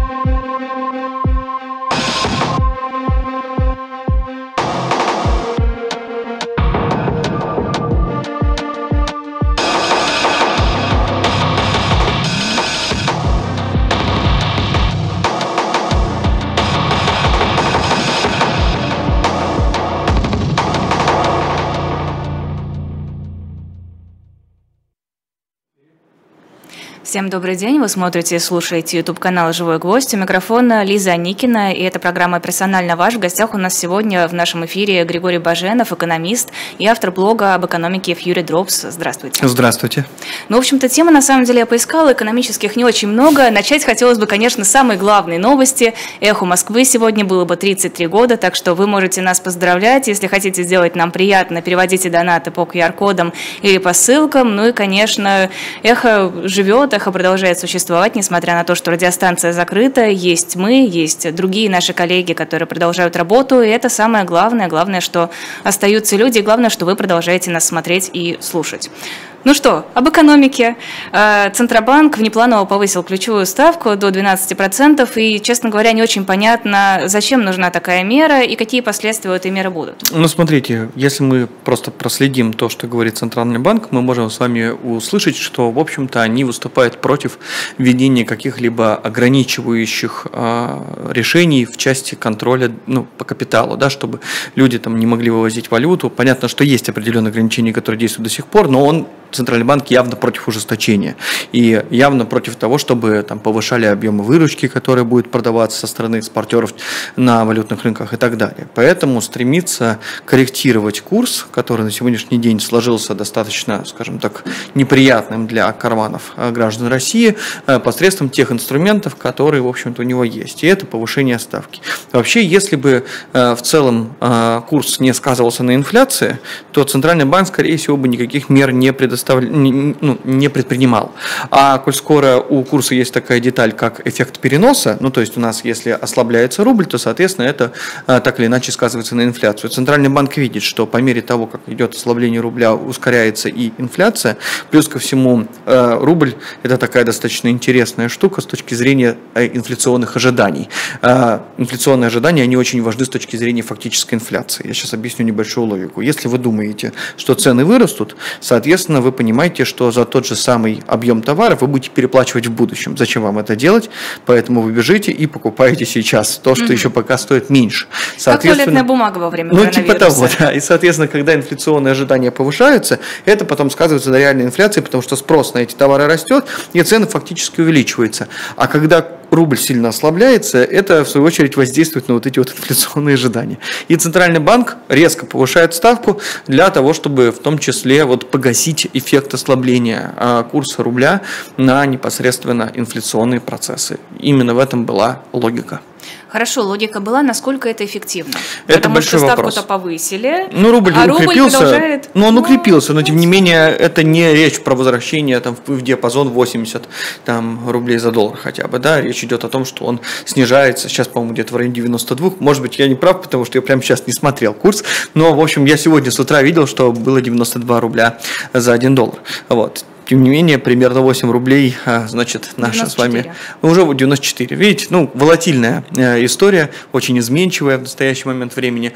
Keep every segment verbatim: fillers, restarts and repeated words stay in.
Всем добрый день, вы смотрите и слушаете YouTube-канал «Живой гвоздь». У микрофона Лиза Аникина, и это программа «Персонально ваш». В гостях у нас сегодня в нашем эфире Григорий Баженов, экономист и автор блога об экономике Fury Drops. Здравствуйте. Здравствуйте. Ну, в общем-то, темы, на самом деле, я поискала, экономических не очень много. Начать хотелось бы, конечно, с самой главной новости. «Эху Москвы» сегодня было бы тридцать три года, так что вы можете нас поздравлять. Если хотите сделать нам приятно, переводите донаты по ку ар кодам или по ссылкам. Ну и, конечно, «Эхо» живет, «Эхо» продолжает существовать, несмотря на то, что радиостанция закрыта. Есть мы, есть другие наши коллеги, которые продолжают работу, и это самое главное. Главное, что остаются люди, и главное, что вы продолжаете нас смотреть и слушать. Ну что, об экономике. Центробанк внепланово повысил ключевую ставку до двенадцати процентов, и, честно говоря, не очень понятно, зачем нужна такая мера и какие последствия у этой меры будут. Ну, смотрите, если мы просто проследим то, что говорит Центральный банк, мы можем с вами услышать, что, в общем-то, они выступают против введения каких-либо ограничивающих э, решений в части контроля, ну, по капиталу, да, чтобы люди там не могли вывозить валюту. Понятно, что есть определенные ограничения, которые действуют до сих пор, но он Центральный банк явно против ужесточения и явно против того, чтобы там повышали объемы выручки, которые будут продаваться со стороны экспортеров на валютных рынках и так далее. Поэтому стремится корректировать курс, который на сегодняшний день сложился достаточно, скажем так, неприятным для карманов граждан России, посредством тех инструментов, которые, в общем-то, у него есть. И это повышение ставки. Вообще, если бы в целом курс не сказывался на инфляции, то Центральный банк, скорее всего, бы никаких мер не предоставил. Не, ну, не предпринимал. А коль скоро у курса есть такая деталь, как эффект переноса, ну то есть у нас, если ослабляется рубль, то, соответственно, это а, так или иначе сказывается на инфляцию. Центральный банк видит, что по мере того, как идет ослабление рубля, ускоряется и инфляция. Плюс ко всему, а, рубль – это такая достаточно интересная штука с точки зрения а, инфляционных ожиданий. А, инфляционные ожидания, они очень важны с точки зрения фактической инфляции. Я сейчас объясню небольшую логику. Если вы думаете, что цены вырастут, соответственно, вы понимаете, что за тот же самый объем товаров вы будете переплачивать в будущем. Зачем вам это делать? Поэтому вы бежите и покупаете сейчас то, что mm-hmm. еще пока стоит меньше. Как туалетная бумага во время ну, коронавируса. Ну, типа того, да. И, соответственно, когда инфляционные ожидания повышаются, это потом сказывается на реальной инфляции, потому что спрос на эти товары растет, и цены фактически увеличиваются. А когда рубль сильно ослабляется, это, в свою очередь, воздействует на вот эти вот инфляционные ожидания. И Центральный банк резко повышает ставку для того, чтобы в том числе вот погасить эффект ослабления курса рубля на непосредственно инфляционные процессы. Именно в этом была логика. Хорошо, логика была, насколько это эффективно? Это Потому большой что вопрос. ставку-то повысили, ну, рубль а укрепился, рубль продолжает... Ну, он ну, укрепился, но тем не менее это не речь про возвращение там, в диапазон восемьдесят там, рублей за доллар хотя бы. Да? Речь идет о том, что он снижается, сейчас, по-моему, где-то в районе девяноста двух. Может быть, я не прав, потому что я прямо сейчас не смотрел курс, но, в общем, я сегодня с утра видел, что было девяносто два рубля за один доллар. Вот. Тем не менее, примерно восемь рублей, значит, наша с вами, уже девяносто четыре. Видите, ну, волатильная история, очень изменчивая в настоящий момент времени.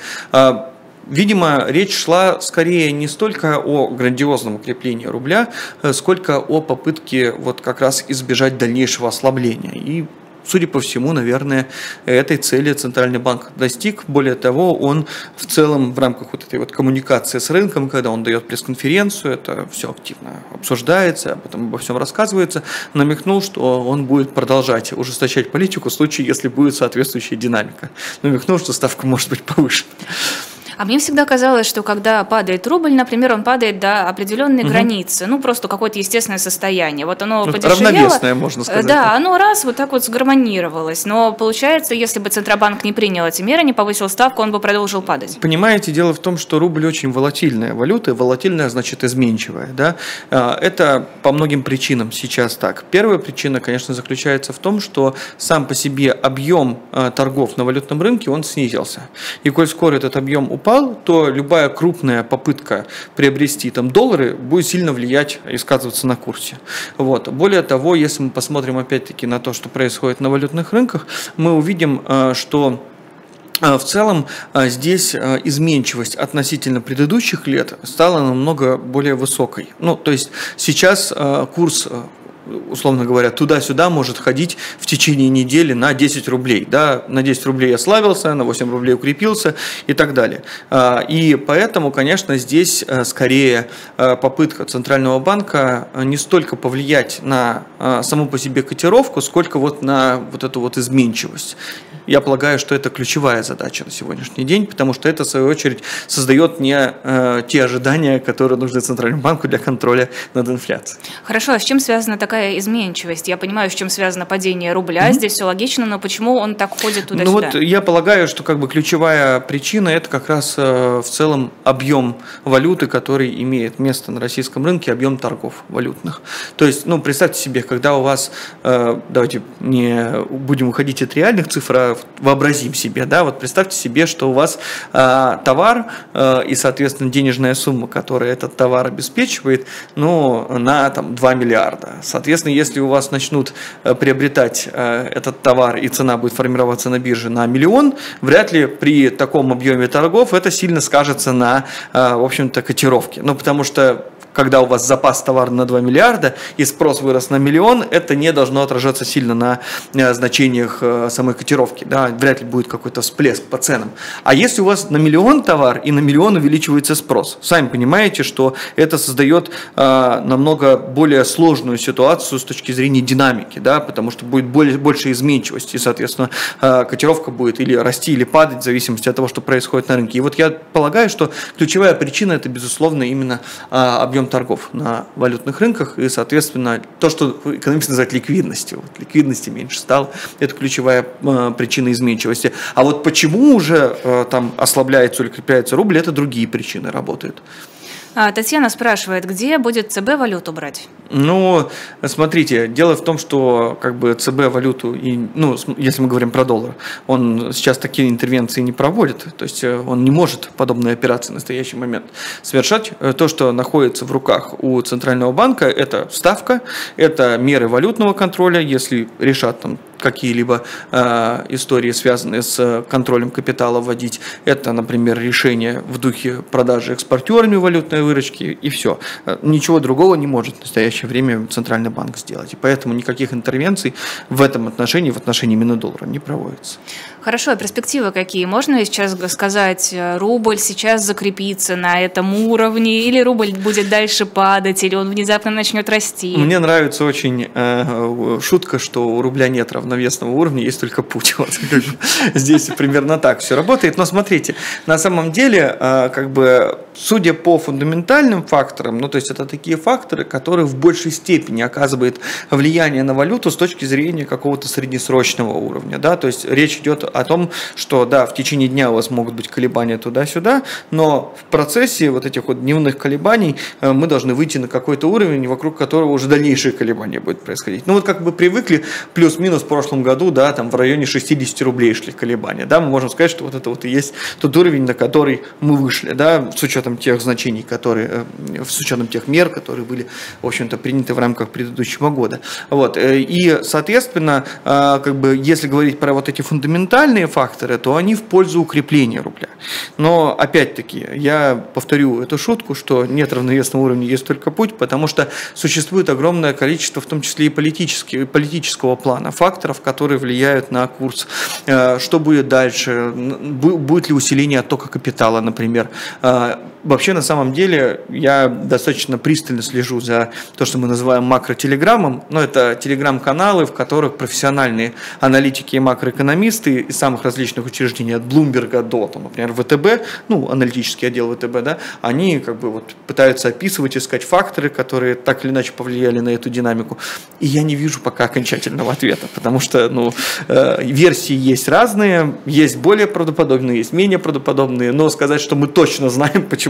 Видимо, речь шла скорее не столько о грандиозном укреплении рубля, сколько о попытке вот как раз избежать дальнейшего ослабления. И судя по всему, наверное, этой цели Центральный банк достиг. Более того, он в целом в рамках вот этой вот коммуникации с рынком, когда он дает пресс-конференцию, это все активно обсуждается, об этом обо всем рассказывается, намекнул, что он будет продолжать ужесточать политику в случае, если будет соответствующая динамика. Намекнул, что ставка может быть повышена. А мне всегда казалось, что когда падает рубль, например, он падает до определенной угу. границы, ну просто какое-то естественное состояние. Вот оно ну, подешевело. Равновесное, можно сказать. Да, оно раз вот так вот сгармонировалось. Но получается, если бы Центробанк не принял эти меры, не повысил ставку, он бы продолжил падать. Понимаете, дело в том, что рубль очень волатильная валюта. Волатильная значит изменчивая. Да? Это по многим причинам сейчас так. Первая причина, конечно, заключается в том, что сам по себе объем торгов на валютном рынке, он снизился. И коль скоро этот объем упал, упал, то любая крупная попытка приобрести там доллары будет сильно влиять и сказываться на курсе. Вот. Более того, если мы посмотрим опять-таки на то, что происходит на валютных рынках, мы увидим, что в целом здесь изменчивость относительно предыдущих лет стала намного более высокой. Ну, то есть сейчас курс, условно говоря, туда-сюда может ходить в течение недели на десять рублей. Да? На десять рублей ослабился, на восемь рублей укрепился и так далее. И поэтому, конечно, здесь скорее попытка Центрального банка не столько повлиять на саму по себе котировку, сколько вот на вот эту вот изменчивость. Я полагаю, что это ключевая задача на сегодняшний день, потому что это, в свою очередь, создает не э, те ожидания, которые нужны Центральному банку для контроля над инфляцией. Хорошо, а с чем связана такая изменчивость? Я понимаю, с чем связано падение рубля, mm-hmm. здесь все логично, но почему он так ходит туда-сюда? Ну вот я полагаю, что как бы ключевая причина – это как раз э, в целом объем валюты, который имеет место на российском рынке, объем торгов валютных. То есть, ну, представьте себе, когда у вас, э, давайте не будем уходить от реальных цифр, а вообразим себе, да, вот представьте себе, что у вас э, товар э, и, соответственно, денежная сумма, которая этот товар обеспечивает, ну, на там два миллиарда. Соответственно, если у вас начнут э, приобретать э, этот товар и цена будет формироваться на бирже на миллион, вряд ли при таком объеме торгов это сильно скажется на, э, в общем-то, котировке. Ну, потому что когда у вас запас товара на два миллиарда и спрос вырос на миллион, это не должно отражаться сильно на э, значениях э, самой котировки. Да? Вряд ли будет какой-то всплеск по ценам. А если у вас на миллион товар и на миллион увеличивается спрос, сами понимаете, что это создает э, намного более сложную ситуацию с точки зрения динамики, да? Потому что будет более, больше изменчивости, и, соответственно, э, котировка будет или расти, или падать, в зависимости от того, что происходит на рынке. И вот я полагаю, что ключевая причина – это, безусловно, именно э, объем торгов на валютных рынках и, соответственно, то, что экономисты называют ликвидностью. Вот ликвидности меньше стало, это ключевая э, причина изменчивости. А вот почему уже э, там ослабляется или укрепляется рубль, это другие причины работают. Татьяна спрашивает, где будет ЦБ валюту брать? Ну, смотрите, дело в том, что как бы ЦБ валюту, и, ну, если мы говорим про доллар, он сейчас такие интервенции не проводит, то есть он не может подобные операции в настоящий момент совершать. То, что находится в руках у Центрального банка, это ставка, это меры валютного контроля, если решат там какие-либо э, истории, связанные с контролем капитала, вводить. Это, например, решение в духе продажи экспортерами валютной выручки, и все. Ничего другого не может в настоящее время Центральный банк сделать. И поэтому никаких интервенций в этом отношении, в отношении именно доллара, не проводится. Хорошо, а перспективы какие? Можно ли сейчас сказать, рубль сейчас закрепится на этом уровне, или рубль будет дальше падать, или он внезапно начнет расти? Мне нравится очень э, шутка, что у рубля нет равновесного уровня, есть только путь. Вот, здесь примерно так все работает. Но смотрите, на самом деле, э, как бы, судя по фундаментальным факторам, ну, то есть это такие факторы, которые в большей степени оказывают влияние на валюту с точки зрения какого-то среднесрочного уровня, да, то есть речь идет о том, что, да, в течение дня у вас могут быть колебания туда-сюда, но в процессе вот этих вот дневных колебаний мы должны выйти на какой-то уровень, вокруг которого уже дальнейшие колебания будут происходить. Ну, вот как бы привыкли, плюс-минус в прошлом году, да, там в районе шестьдесят рублей шли колебания, да, мы можем сказать, что вот это вот и есть тот уровень, на который мы вышли, да, с учетом тех значений, которые, с учетом тех мер, которые были, в общем-то, приняты в рамках предыдущего года. Вот, и, соответственно, как бы, если говорить про вот эти фундаментальные факторы, то они в пользу укрепления рубля. Но, опять-таки, я повторю эту шутку, что нет равновесного уровня, есть только путь, потому что существует огромное количество, в том числе и политического, политического плана, факторов, которые влияют на курс. Что будет дальше? Будет ли усиление оттока капитала, например? Вообще, на самом деле, я достаточно пристально слежу за то, что мы называем макротелеграммом. Но это телеграм-каналы, в которых профессиональные аналитики и макроэкономисты из самых различных учреждений, от Блумберга до, там, например, ВТБ, ну, аналитический отдел ВТБ, да, они как бы вот пытаются описывать, искать факторы, которые так или иначе повлияли на эту динамику. И я не вижу пока окончательного ответа, потому что, ну, э, версии есть разные, есть более правдоподобные, есть менее правдоподобные, но сказать, что мы точно знаем, почему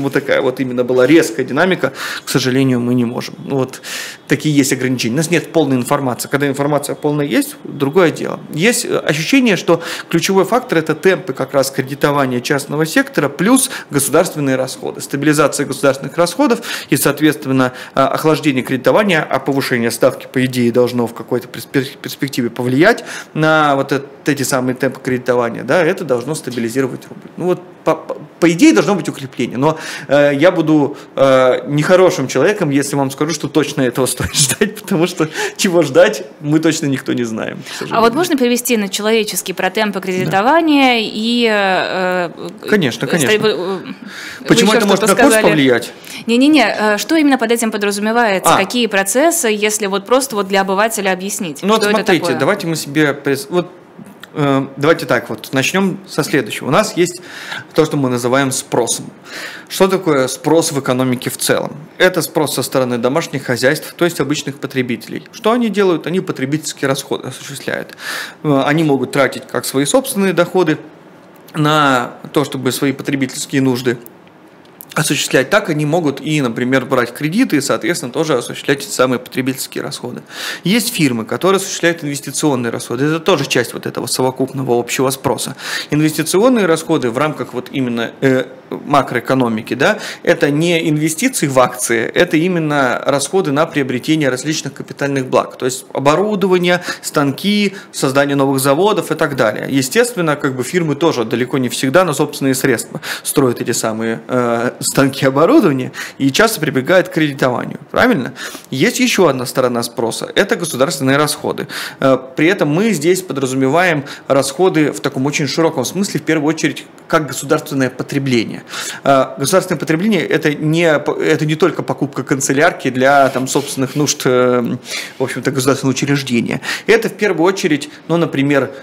почему такая вот именно была резкая динамика, к сожалению, мы не можем. Ну, вот такие есть ограничения. У нас нет полной информации. Когда информация полная есть, другое дело. Есть ощущение, что ключевой фактор – это темпы как раз кредитования частного сектора плюс государственные расходы. Стабилизация государственных расходов и, соответственно, охлаждение кредитования, а повышение ставки, по идее, должно в какой-то перспективе повлиять на вот эти самые темпы кредитования. Да, это должно стабилизировать рубль. Ну вот по, по идее должно быть укрепление, но э, я буду э, нехорошим человеком, если вам скажу, что точно этого стоит ждать, потому что чего ждать, мы точно никто не знаем. А вот можно перевести на человеческий про темпы кредитования, да, и… Э, конечно, конечно. Вы, Почему это может на курс повлиять? Не-не-не, что именно под этим подразумевается? А. Какие процессы, если вот просто вот для обывателя объяснить? Ну вот смотрите, это такое? давайте мы себе… Вот, давайте так вот, начнем со следующего. У нас есть то, что мы называем спросом. Что такое спрос в экономике в целом? Это спрос со стороны домашних хозяйств, то есть обычных потребителей. Что они делают? Они потребительские расходы осуществляют. Они могут тратить как свои собственные доходы на то, чтобы свои потребительские нужды осуществлять, так они могут и, например, брать кредиты и, соответственно, тоже осуществлять эти самые потребительские расходы. Есть фирмы, которые осуществляют инвестиционные расходы. Это тоже часть вот этого совокупного общего спроса. Инвестиционные расходы в рамках вот именно э, макроэкономики, да, это не инвестиции в акции, это именно расходы на приобретение различных капитальных благ, то есть оборудование, станки, создание новых заводов и так далее. Естественно, как бы фирмы тоже далеко не всегда на собственные средства строят эти самые э, станки оборудования и часто прибегают к кредитованию. Правильно? Есть еще одна сторона спроса. Это государственные расходы. При этом мы здесь подразумеваем расходы в таком очень широком смысле, в первую очередь, как государственное потребление. Государственное потребление – это не, это не только покупка канцелярки для там, собственных нужд, в общем-то, государственного учреждения. Это в первую очередь, ну, например,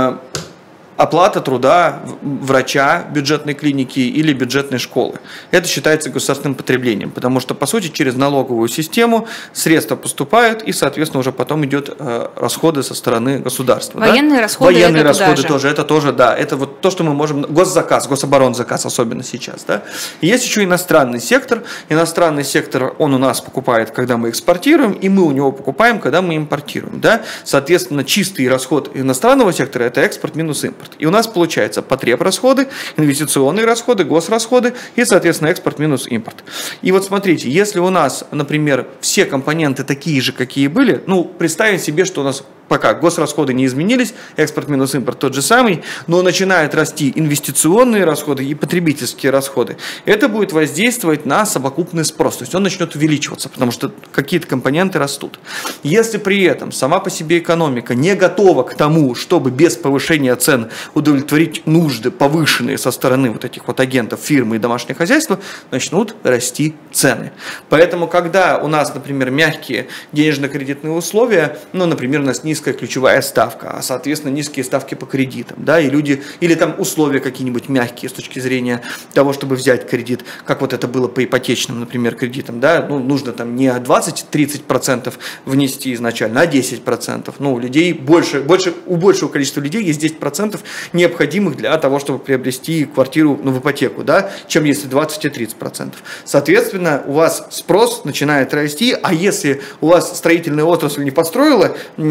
оплата труда врача бюджетной клиники или бюджетной школы. Это считается государственным потреблением, потому что, по сути, через налоговую систему средства поступают, и, соответственно, уже потом идет э, расходы со стороны государства. Военные да? расходы, Военные это расходы же. тоже, это тоже, да, это вот то, что мы можем, госзаказ, гособоронзаказ, особенно сейчас. Да? И есть еще иностранный сектор. Иностранный сектор, он у нас покупает, когда мы экспортируем, и мы у него покупаем, когда мы импортируем. Да? Соответственно, чистый расход иностранного сектора – это экспорт минус импорт. И у нас получается потребрасходы, инвестиционные расходы, госрасходы и, соответственно, экспорт минус импорт. И вот смотрите, если у нас, например, все компоненты такие же, какие были, ну, представим себе, что у нас пока госрасходы не изменились, экспорт минус импорт тот же самый, но начинают расти инвестиционные расходы и потребительские расходы. Это будет воздействовать на совокупный спрос, то есть он начнет увеличиваться, потому что какие-то компоненты растут. Если при этом сама по себе экономика не готова к тому, чтобы без повышения цен удовлетворить нужды, повышенные со стороны вот этих вот агентов фирмы и домашнего хозяйства, начнут расти цены. Поэтому, когда у нас, например, мягкие денежно-кредитные условия, ну, например, у нас низкие низкая ключевая ставка, а, соответственно, низкие ставки по кредитам, да, и люди, или там условия какие-нибудь мягкие с точки зрения того, чтобы взять кредит, как вот это было по ипотечным, например, кредитам, да, ну, нужно там не двадцать-тридцать процентов внести изначально, а десять процентов, ну, у людей больше, больше, у большего количества людей есть десять процентов необходимых для того, чтобы приобрести квартиру, ну, в ипотеку, да, чем если двадцать и тридцать процентов. Соответственно, у вас спрос начинает расти, а если у вас строительная отрасль не построила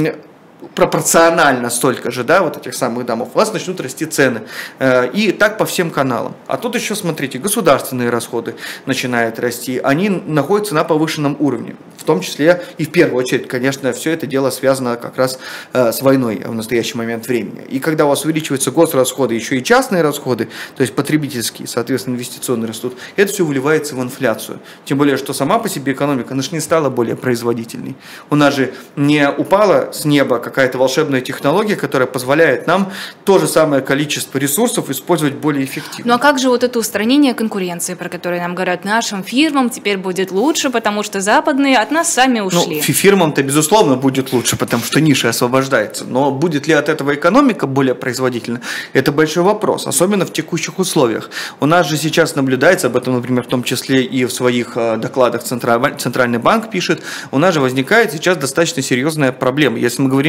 пропорционально столько же, да, вот этих самых домов, у вас начнут расти цены. И так по всем каналам. А тут еще, смотрите, государственные расходы начинают расти. Они находятся на повышенном уровне. В том числе и в первую очередь, конечно, все это дело связано как раз с войной в настоящий момент времени. И когда у вас увеличиваются госрасходы, еще и частные расходы, то есть потребительские, соответственно, инвестиционные растут, это все выливается в инфляцию. Тем более, что сама по себе экономика, она же не стала более производительной. У нас же не упала с неба какая-то волшебная технология, которая позволяет нам то же самое количество ресурсов использовать более эффективно. Ну а как же вот это устранение конкуренции, про которое нам говорят, нашим фирмам теперь будет лучше, потому что западные от нас сами ушли? Ну, фирмам-то, безусловно, будет лучше, потому что ниша освобождается. Но будет ли от этого экономика более производительна? Это большой вопрос, особенно в текущих условиях. У нас же сейчас наблюдается, об этом, например, в том числе и в своих докладах Центральный банк пишет, у нас же возникает сейчас достаточно серьезная проблема. Если мы говорим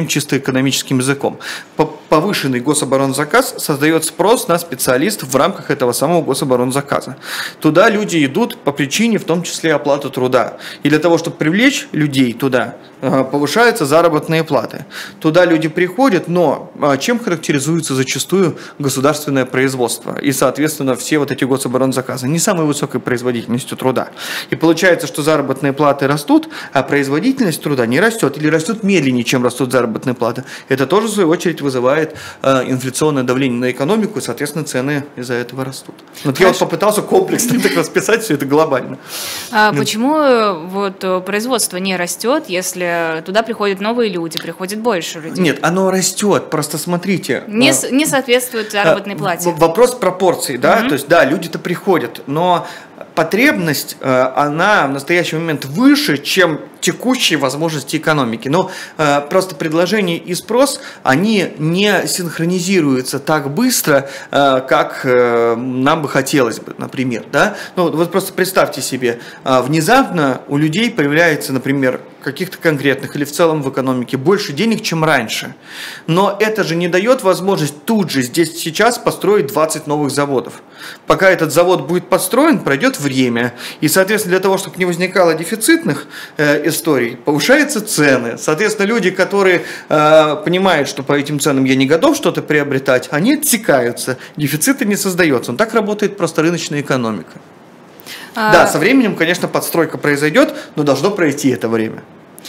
говорим чисто экономическим языком. Повышенный гособоронзаказ создает спрос на специалистов в рамках этого самого гособоронзаказа. Туда люди идут по причине, в том числе, оплаты труда. И для того, чтобы привлечь людей туда, повышаются заработные платы. Туда люди приходят, но чем характеризуется зачастую государственное производство и, соответственно, все вот эти гособоронзаказы? Не самой высокой производительностью труда. И получается, что заработные платы растут, а производительность труда не растет или растет медленнее, чем растут заработные платы. Это тоже, в свою очередь, вызывает инфляционное давление на экономику, и, соответственно, цены из-за этого растут. Вот я вот попытался комплексно так расписать все это глобально. А ну. Почему вот производство не растет, если туда приходят новые люди, приходит больше людей? Нет, оно растет, просто смотрите. Не, а, не соответствует заработной плате. Вопрос пропорций, да, mm-hmm. то есть, да, люди-то приходят, но потребность, она в настоящий момент выше, чем текущие возможности экономики. Но э, просто предложение и спрос, они не синхронизируются так быстро, э, как э, нам бы хотелось бы, например. Да? Ну, вот просто представьте себе, э, внезапно у людей появляется, например, каких-то конкретных или в целом в экономике больше денег, чем раньше. Но это же не дает возможность тут же, здесь, сейчас построить двадцать новых заводов. Пока этот завод будет построен, пройдет время. И, соответственно, для того, чтобы не возникало дефицитных э, историй, повышаются цены. Соответственно, люди, которые э, понимают, что по этим ценам я не готов что-то приобретать, они отсекаются. Дефицита не создается. Но так работает просто рыночная экономика. А... Да, со временем, конечно, подстройка произойдет, но должно пройти это время.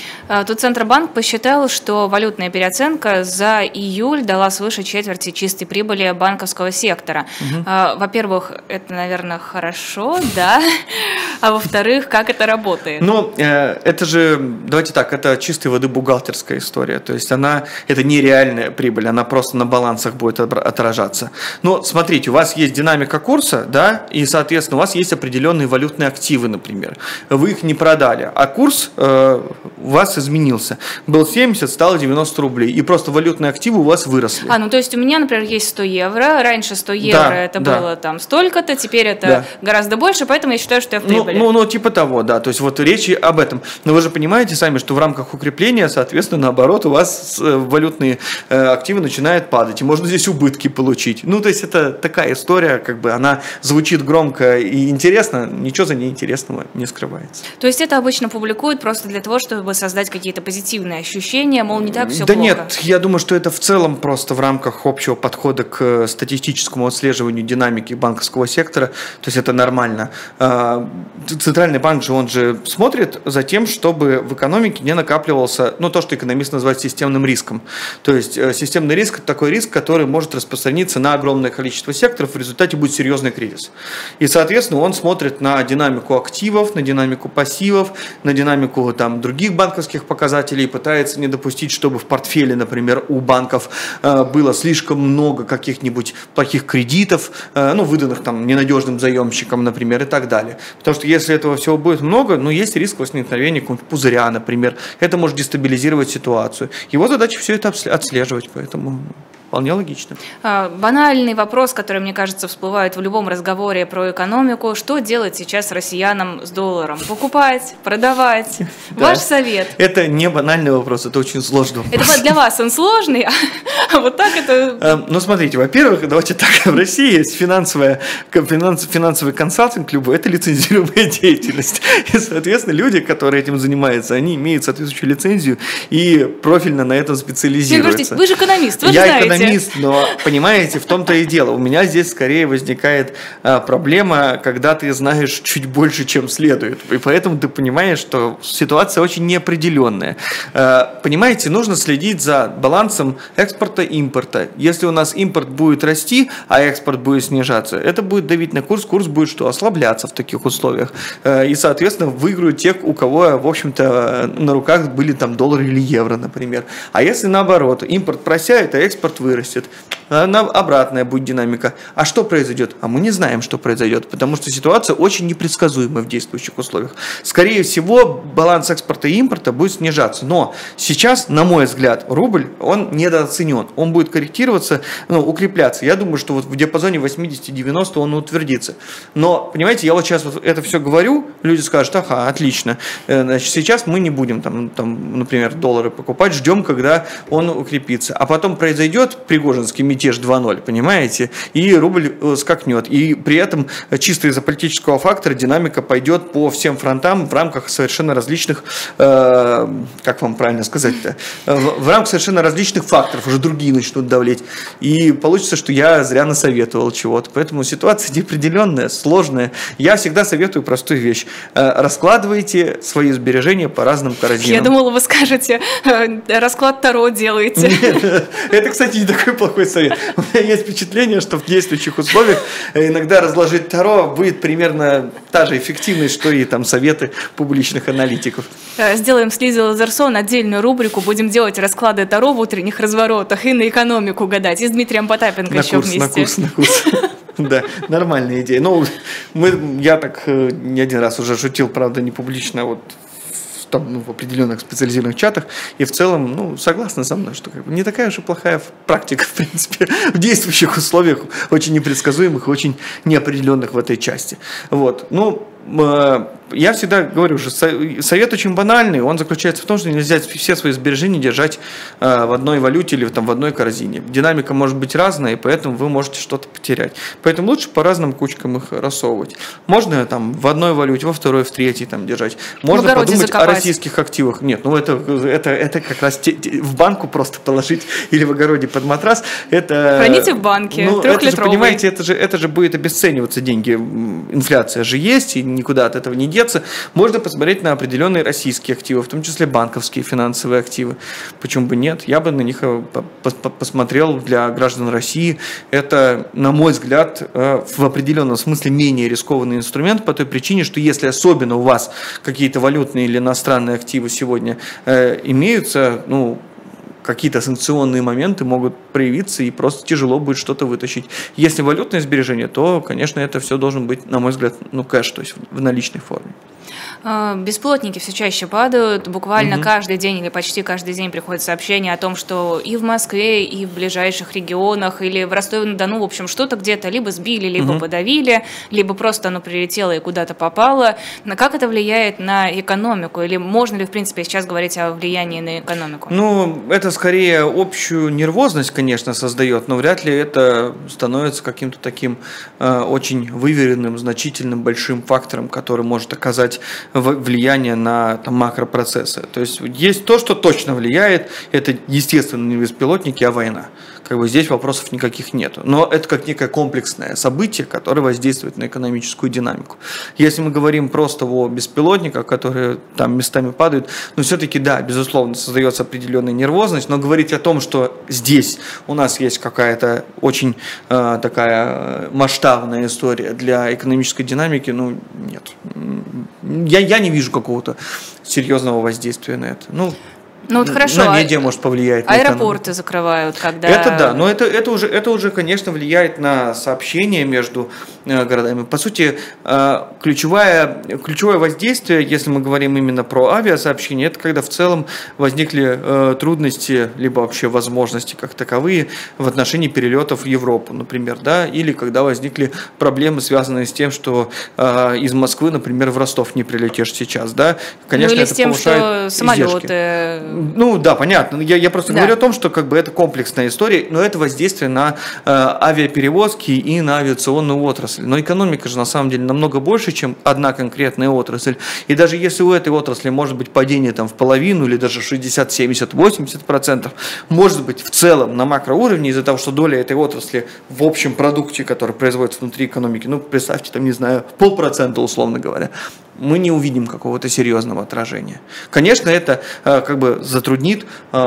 Тут Центробанк посчитал, что валютная переоценка за июль дала свыше четверти чистой прибыли банковского сектора. Угу. Во-первых, это, наверное, хорошо, да. А во-вторых, как это работает? Ну, это же, давайте так, это чистой воды бухгалтерская история. То есть она, это нереальная прибыль, она просто на балансах будет отражаться. Но смотрите, у вас есть динамика курса, да, и, соответственно, у вас есть определенные валютные активы, например. Вы их не продали, а курс э, у вас изменился. Был семьдесят, стало девяносто рублей. И просто валютные активы у вас выросли. А, ну то есть у меня, например, есть сто евро. Раньше сто евро да, это да. было там столько-то, теперь это да. гораздо больше, поэтому я считаю, что я в прибыли. Ну, ну, ну, типа того, да. То есть вот речь об этом. Но вы же понимаете сами, что в рамках укрепления, соответственно, наоборот, у вас валютные активы начинают падать. И можно здесь убытки получить. Ну, то есть это такая история, как бы она звучит громко и интересно, ничего за ней интересного не скрывается. То есть это обычно публикуют просто для того, чтобы создать какие-то позитивные ощущения, мол, не так все да плохо? Да нет, я думаю, что это в целом просто в рамках общего подхода к статистическому отслеживанию динамики банковского сектора, то есть это нормально. Центральный банк же, он же смотрит за тем, чтобы в экономике не накапливался, ну, то, что экономист называет системным риском. То есть системный риск – это такой риск, который может распространиться на огромное количество секторов, в результате будет серьезный кризис. И, соответственно, он смотрит на динамику активов, на динамику пассивов, на динамику там, других банковских показателей, пытается не допустить, чтобы в портфеле, например, у банков э, было слишком много каких-нибудь плохих кредитов, э, ну, выданных там ненадежным заемщикам, например, и так далее. Потому что если этого всего будет много, ну, есть риск возникновения какого-нибудь пузыря, например. Это может дестабилизировать ситуацию. Его задача все это отслеживать, поэтому... Вполне логично. Банальный вопрос, который, мне кажется, всплывает в любом разговоре про экономику. Что делать сейчас россиянам с долларом? Покупать, продавать? Да. Ваш совет? Это не банальный вопрос, это очень сложный вопрос. Это для вас он сложный, а вот так это... Ну, смотрите, во-первых, давайте так, в России есть финансовая, финанс, финансовый консалтинг, любой, это лицензируемая деятельность. И, соответственно, люди, которые этим занимаются, они имеют соответствующую лицензию и профильно на этом специализируются. Вы же экономист, вы же знаете. Экономист, но, понимаете, в том-то и дело. У меня здесь скорее возникает а, проблема, когда ты знаешь чуть больше, чем следует. И поэтому ты понимаешь, что ситуация очень неопределенная. А, понимаете, нужно следить за балансом экспорта и импорта. Если у нас импорт будет расти, а экспорт будет снижаться, это будет давить на курс. Курс будет что? Ослабляться в таких условиях. А, и, соответственно, выиграют те, у кого, в общем-то, на руках были там доллары или евро, например. А если наоборот, импорт просяет, а экспорт выиграет, вырастет. Она обратная будет динамика. А что произойдет? А мы не знаем, что произойдет, потому что ситуация очень непредсказуема в действующих условиях. Скорее всего, баланс экспорта и импорта будет снижаться. Но сейчас, на мой взгляд, рубль, он недооценен. Он будет корректироваться, ну, укрепляться. Я думаю, что вот в диапазоне восемьдесят-девяносто он утвердится. Но, понимаете, я вот сейчас вот это все говорю, люди скажут: ага, отлично. Значит, сейчас мы не будем, там, там, например, доллары покупать, ждем, когда он укрепится. А потом произойдет Пригожинский мятеж два ноль, понимаете, и рубль скакнет. И при этом чисто из-за политического фактора динамика пойдет по всем фронтам в рамках совершенно различных, э, как вам правильно сказать-то, в, в рамках совершенно различных факторов, уже другие начнут давлеть. И получится, что я зря насоветовал чего-то. Поэтому ситуация неопределенная, сложная. Я всегда советую простую вещь. Раскладывайте свои сбережения по разным корзинам. Я думала, вы скажете, расклад Таро делаете. Нет, это, кстати, не такой плохой совет. У меня есть впечатление, что в действующих условиях иногда разложить Таро будет примерно та же эффективность, что и там советы публичных аналитиков. Сделаем с Лизой Лазарсон отдельную рубрику, будем делать расклады Таро в утренних разворотах и на экономику гадать. И с Дмитрием Потапенко на еще курс, вместе. На курс, на курс. Да, нормальная идея. Ну, мы, я так не один раз уже шутил, правда, не публично, а вот там, ну, в определенных специализированных чатах, и в целом, ну, согласны со мной, что как бы не такая уж и плохая практика, в принципе, в действующих условиях, очень непредсказуемых и очень неопределенных в этой части. Вот, ну, я всегда говорю, что совет очень банальный, он заключается в том, что нельзя все свои сбережения держать в одной валюте или там, в одной корзине. Динамика может быть разная, и поэтому вы можете что-то потерять. Поэтому лучше по разным кучкам их рассовывать. Можно там в одной валюте, во второй, в третьей там держать. Можно подумать закопать. О российских активах. Нет, ну это, это, это как раз те, те, в банку просто положить или в огороде под матрас. Это, храните в банке, ну, трехлитровый. Это же, понимаете, это же, это же будет обесцениваться деньги. Инфляция же есть, и никуда от этого не деться. Можно посмотреть на определенные российские активы, в том числе банковские финансовые активы. Почему бы нет? Я бы на них посмотрел для граждан России. Это, на мой взгляд, в определенном смысле менее рискованный инструмент по той причине, что если особенно у вас какие-то валютные или иностранные активы сегодня имеются, ну, какие-то санкционные моменты могут проявиться, и просто тяжело будет что-то вытащить. Если валютное сбережение, то, конечно, это все должен быть, на мой взгляд, ну, кэш, то есть в наличной форме. Беспилотники все чаще падают, буквально угу. каждый день или почти каждый день приходят сообщения о том, что и в Москве, и в ближайших регионах, или в Ростове-на-Дону, в общем, что-то где-то либо сбили, либо угу. подавили, либо просто оно прилетело и куда-то попало. Как это влияет на экономику? Или можно ли, в принципе, сейчас говорить о влиянии на экономику? Ну, это скорее общую нервозность, конечно, создает, но вряд ли это становится каким-то таким э, очень выверенным, значительным, большим фактором, который может оказать влияние на там, макропроцессы. То есть есть то, что точно влияет, это, естественно, не беспилотники, а война. Как бы здесь вопросов никаких нет. Но это как некое комплексное событие, которое воздействует на экономическую динамику. Если мы говорим просто о беспилотниках, которые там местами падают, ну все-таки да, безусловно, создается определенная нервозность, но говорить о том, что здесь у нас есть какая-то очень э, такая масштабная история для экономической динамики, ну нет. Я, я не вижу какого-то серьезного воздействия на это. Ну, Ну вот хорошо, на медиа может повлиять. Аэропорты закрывают, когда... Это да, но это, это, уже, это уже, конечно, влияет на сообщения между э, городами. По сути, э, ключевое, ключевое воздействие, если мы говорим именно про авиасообщения, это когда в целом возникли э, трудности, либо вообще возможности как таковые в отношении перелетов в Европу, например, да, или когда возникли проблемы, связанные с тем, что э, из Москвы, например, в Ростов не прилетишь сейчас, да. Конечно, ну или это с тем, повышает что самолеты... издержки. Ну да, понятно. Я, я просто да. говорю о том, что как бы это комплексная история, но это воздействие на э, авиаперевозки и на авиационную отрасль. Но экономика же на самом деле намного больше, чем одна конкретная отрасль. И даже если у этой отрасли может быть падение там, в половину или даже шестьдесят, семьдесят, восемьдесят процентов, может быть в целом на макроуровне из-за того, что доля этой отрасли в общем продукте, который производится внутри экономики, ну представьте, там, не знаю, полпроцента условно говоря, мы не увидим какого-то серьезного отражения. Конечно, это э, как бы затруднит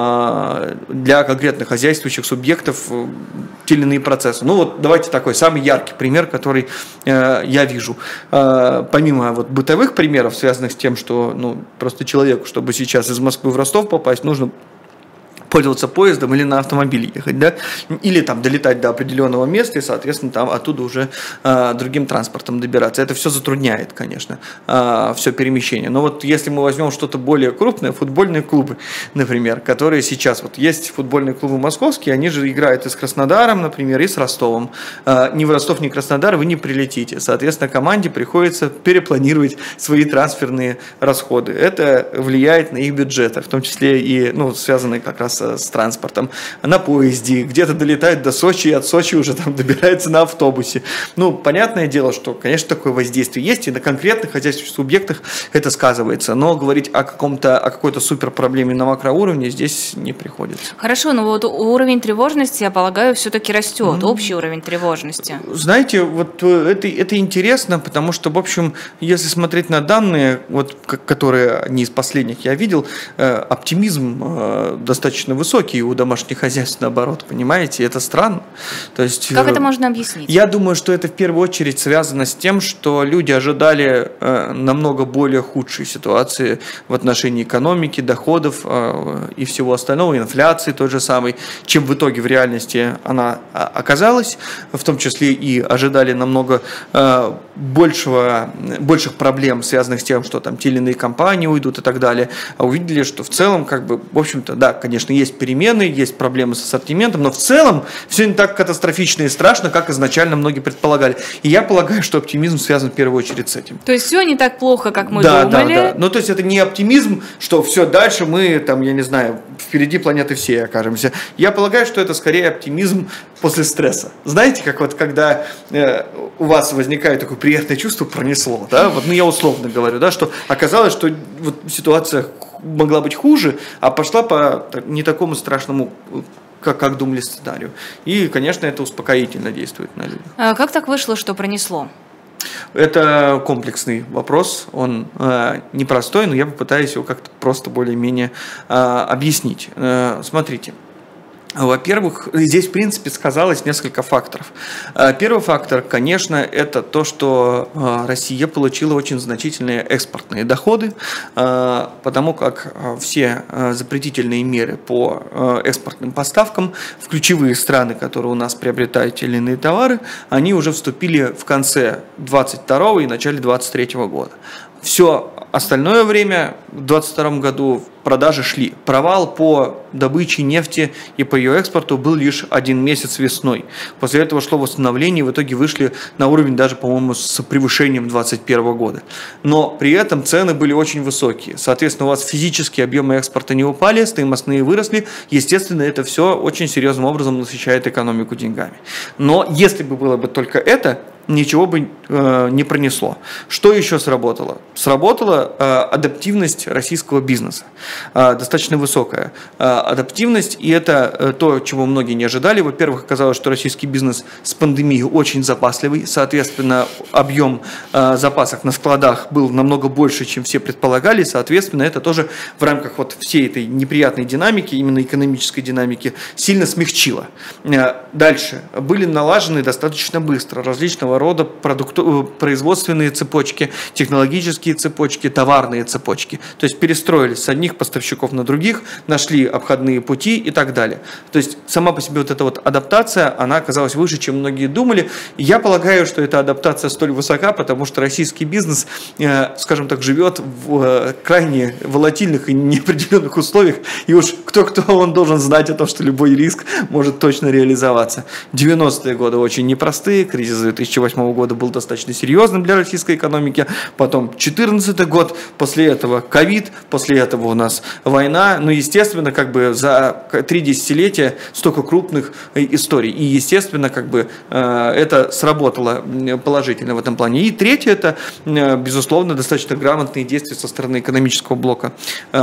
э, для конкретных хозяйствующих субъектов э, те или иные процессы. Ну вот давайте такой самый яркий пример, который э, я вижу. Э, помимо вот бытовых примеров, связанных с тем, что ну, просто человеку, чтобы сейчас из Москвы в Ростов попасть, нужно пользоваться поездом или на автомобиле ехать, да, или там долетать до определенного места и, соответственно, там оттуда уже э, другим транспортом добираться. Это все затрудняет, конечно, э, все перемещение. Но вот если мы возьмем что-то более крупное, футбольные клубы, например, которые сейчас, вот есть футбольные клубы московские, они же играют и с Краснодаром, например, и с Ростовом. Э, ни в Ростов, ни в Краснодар вы не прилетите. Соответственно, команде приходится перепланировать свои трансферные расходы. Это влияет на их бюджеты, в том числе и, ну, связанные как раз с транспортом, на поезде, где-то долетает до Сочи, и от Сочи уже там добирается на автобусе. Ну, понятное дело, что, конечно, такое воздействие есть, и на конкретных хозяйственных субъектах это сказывается, но говорить о каком-то, о какой-то супер проблеме на макроуровне здесь не приходится. Хорошо, но вот уровень тревожности, я полагаю, все-таки растет, mm. общий уровень тревожности. Знаете, вот это, это интересно, потому что, в общем, если смотреть на данные, вот, которые одни из последних я видел, оптимизм достаточно высокий у домашних хозяйств, наоборот, понимаете, это странно. То есть, как это можно объяснить? Я думаю, что это в первую очередь связано с тем, что люди ожидали э, намного более худшей ситуации в отношении экономики, доходов э, и всего остального, инфляции той же самой, чем в итоге в реальности она оказалась, в том числе и ожидали намного э, большего, больших проблем, связанных с тем, что там те или иные компании уйдут и так далее, а увидели, что в целом, как бы, в общем-то, да, конечно, есть перемены, есть проблемы с ассортиментом, но в целом все не так катастрофично и страшно, как изначально многие предполагали. И я полагаю, что оптимизм связан в первую очередь с этим. То есть все не так плохо, как мы да, думали? Да, да, ну то есть это не оптимизм, что все, дальше мы, там, я не знаю, впереди планеты всей окажемся. Я полагаю, что это скорее оптимизм после стресса. Знаете, как вот когда э, у вас возникает такое приятное чувство, пронесло, да, вот, ну я условно говорю, да, что оказалось, что вот ситуация могла быть хуже, а пошла по не такому страшному, как, как думали, сценарию. И, конечно, это успокоительно действует на людей. А как так вышло, что пронесло? Это комплексный вопрос, он э, непростой, но я попытаюсь его как-то просто более-менее э, объяснить. Э, смотрите. Во-первых, здесь, в принципе, сказалось несколько факторов. Первый фактор, конечно, это то, что Россия получила очень значительные экспортные доходы, потому как все запретительные меры по экспортным поставкам в ключевые страны, которые у нас приобретают те или иные товары, они уже вступили в конце двадцать второго и начале двадцать третьего года. Все остальное время в двадцать втором году продажи шли. Провал по добыче нефти и по ее экспорту был лишь один месяц весной. После этого шло восстановление, и в итоге вышли на уровень даже, по-моему, с превышением двадцать первого года. Но при этом цены были очень высокие. Соответственно, у вас физические объемы экспорта не упали, стоимостные выросли. Естественно, это все очень серьезным образом насыщает экономику деньгами. Но если бы было бы только это, ничего бы э, не пронесло. Что еще сработало? Сработала э, адаптивность российского бизнеса. Э, достаточно высокая э, адаптивность, и это э, то, чего многие не ожидали. Во-первых, оказалось, что российский бизнес с пандемией очень запасливый, соответственно, объем э, запасов на складах был намного больше, чем все предполагали, соответственно, это тоже в рамках вот всей этой неприятной динамики, именно экономической динамики, сильно смягчило. Э, дальше. Были налажены достаточно быстро различного рода продукту, производственные цепочки, технологические цепочки, товарные цепочки. То есть перестроились с одних поставщиков на других, нашли обходные пути и так далее. То есть сама по себе вот эта вот адаптация, она оказалась выше, чем многие думали. И я полагаю, что эта адаптация столь высока, потому что российский бизнес, скажем так, живет в крайне волатильных и неопределенных условиях. И уж кто-кто, он должен знать о том, что любой риск может точно реализоваться. девяностые годы очень непростые, кризис две тысячи восьмого года был достаточно серьезным для российской экономики, потом две тысячи четырнадцатый год, после этого ковид, после этого у нас война, ну, естественно, как бы за три десятилетия столько крупных историй, и, естественно, как бы это сработало положительно в этом плане. И третье, это, безусловно, достаточно грамотные действия со стороны экономического блока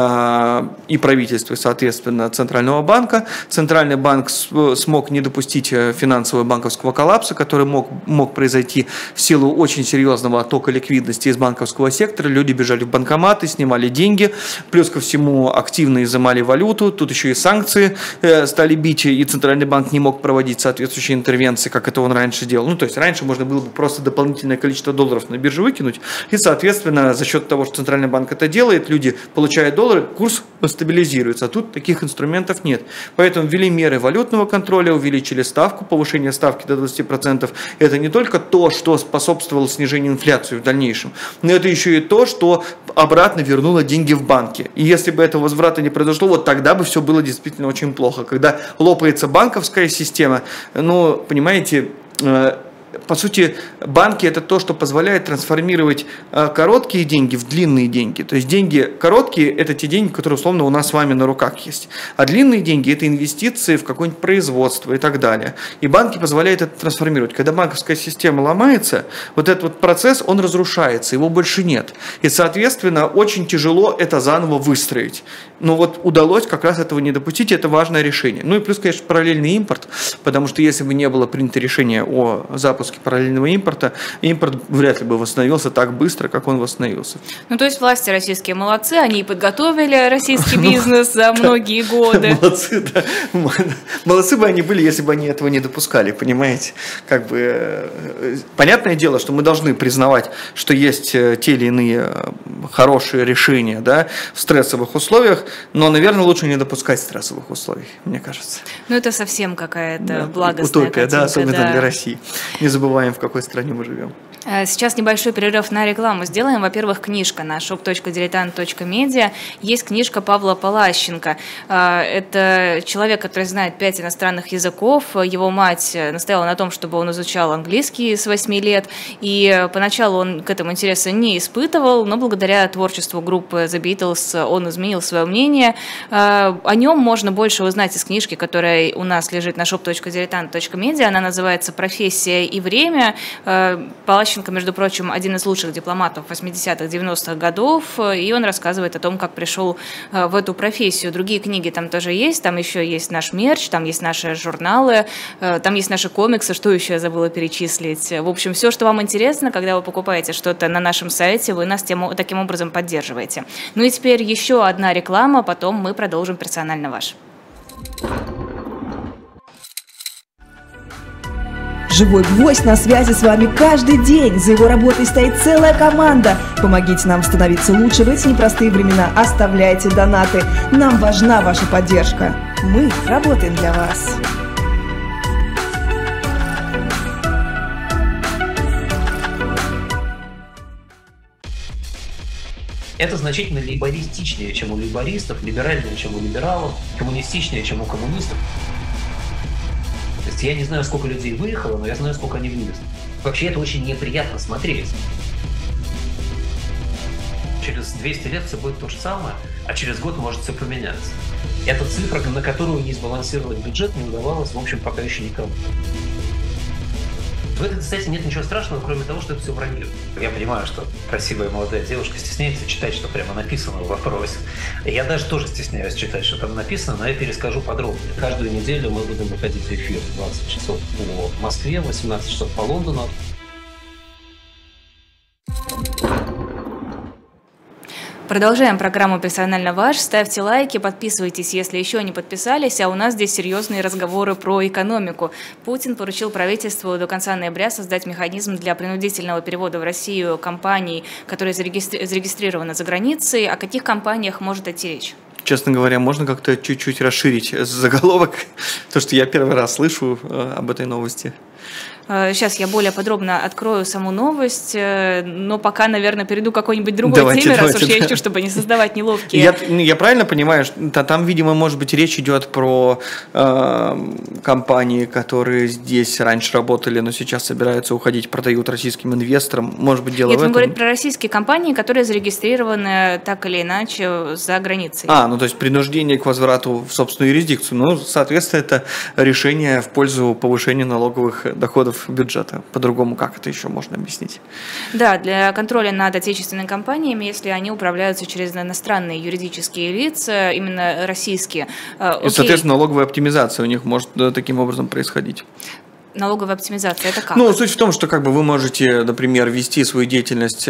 и правительства, соответственно, Центрального банка. Центральный банк смог не допустить финансового банковского коллапса, который мог, мог произойти произойти в силу очень серьезного оттока ликвидности из банковского сектора. Люди бежали в банкоматы, снимали деньги, плюс ко всему активно изымали валюту. Тут еще и санкции стали бить, и Центральный банк не мог проводить соответствующие интервенции, как это он раньше делал. Ну, то есть раньше можно было бы просто дополнительное количество долларов на биржу выкинуть, и, соответственно, за счет того, что Центральный банк это делает, люди получают доллары, курс стабилизируется. А тут таких инструментов нет. Поэтому ввели меры валютного контроля, увеличили ставку, повышение ставки до двадцати процентов. Это не только то, что способствовало снижению инфляции в дальнейшем, но это еще и то, что обратно вернуло деньги в банки. И если бы этого возврата не произошло, вот тогда бы все было действительно очень плохо. Когда лопается банковская система, ну, понимаете, по сути, банки – это то, что позволяет трансформировать короткие деньги в длинные деньги. То есть деньги короткие – это те деньги, которые, условно, у нас с вами на руках есть. А длинные деньги – это инвестиции в какое-нибудь производство и так далее. И банки позволяют это трансформировать. Когда банковская система ломается, вот этот вот процесс, он разрушается, его больше нет. И, соответственно, очень тяжело это заново выстроить. Но вот удалось как раз этого не допустить, это важное решение. Ну и плюс, конечно, параллельный импорт, потому что если бы не было принято решение о запуске параллельного импорта, импорт вряд ли бы восстановился так быстро, как он восстановился. Ну, то есть власти российские молодцы, они подготовили российский бизнес за многие годы. Молодцы, да. Молодцы бы они были, если бы они этого не допускали, понимаете? Как бы, понятное дело, что мы должны признавать, что есть те или иные хорошие решения, да, в стрессовых условиях, но, наверное, лучше не допускать стрессовых условий, мне кажется. Ну, это совсем какая-то да. благостная утопия, картинка, да, особенно да. для России. Не забываем, в какой стране мы живем. Сейчас небольшой перерыв на рекламу сделаем. Во-первых, книжка на шоп точка дилетант точка медиа. Есть книжка Павла Палащенко. Это человек, который знает пять иностранных языков. Его мать настояла на том, чтобы он изучал английский с восьми лет. И поначалу он к этому интереса не испытывал, но благодаря творчеству группы The Beatles он изменил свое мнение. О нем можно больше узнать из книжки, которая у нас лежит на шоп точка дилетант точка медиа. Она называется «Профессия и время». Палащенко, между прочим, один из лучших дипломатов восьмидесятых-девяностых годов, и он рассказывает о том, как пришел в эту профессию. Другие книги там тоже есть, там еще есть наш мерч, там есть наши журналы, там есть наши комиксы, что еще я забыла перечислить. В общем, все, что вам интересно, когда вы покупаете что-то на нашем сайте, вы нас тем, таким образом поддерживаете. Ну и теперь еще одна реклама, потом мы продолжим «Персонально ваш». Живой гвоздь на связи с вами каждый день. За его работой стоит целая команда. Помогите нам становиться лучше в эти непростые времена. Оставляйте донаты. Нам важна ваша поддержка. Мы работаем для вас. Это значительно лейбористичнее, чем у лейбористов, либеральнее, чем у либералов, коммунистичнее, чем у коммунистов. То есть я не знаю, сколько людей выехало, но я знаю, сколько они вывезли. Вообще это очень неприятно смотреть. Через двести лет все будет то же самое, а через год может все поменяться. Это цифра, на которую не сбалансировать бюджет не удавалось, в общем, пока еще никому. В этой статье нет ничего страшного, кроме того, что это все вранье. Я понимаю, что красивая молодая девушка стесняется читать, что прямо написано в вопросе. Я даже тоже стесняюсь читать, что там написано, но я перескажу подробнее. Каждую неделю мы будем выходить в эфир двадцать часов по Москве, восемнадцать часов по Лондону. Продолжаем программу «Персонально ваш». Ставьте лайки, подписывайтесь, если еще не подписались. А у нас здесь серьезные разговоры про экономику. Путин поручил правительству до конца ноября создать механизм для принудительного перевода в Россию компаний, которые зарегистри- зарегистрированы за границей. О каких компаниях может идти речь? Честно говоря, можно как-то чуть-чуть расширить заголовок, то, что я первый раз слышу э, об этой новости. Сейчас я более подробно открою саму новость, но пока, наверное, перейду к какой-нибудь другой давайте, теме, давайте, раз уж да. я ищу, чтобы не создавать неловкие... Я, я правильно понимаю, что там, видимо, может быть, речь идет про э, компании, которые здесь раньше работали, но сейчас собираются уходить, продают российским инвесторам. Может быть, дело Нет, в этом? он говорит про российские компании, которые зарегистрированы так или иначе за границей. А, ну то есть принуждение к возврату в собственную юрисдикцию. Ну, соответственно, это решение в пользу повышения налоговых доходов бюджета. По-другому как это еще можно объяснить? Да, для контроля над отечественными компаниями, если они управляются через иностранные юридические лица, именно российские. И, соответственно, налоговая оптимизация у них может таким образом происходить. Налоговая оптимизация, это как? Ну, суть в том, что как бы вы можете, например, вести свою деятельность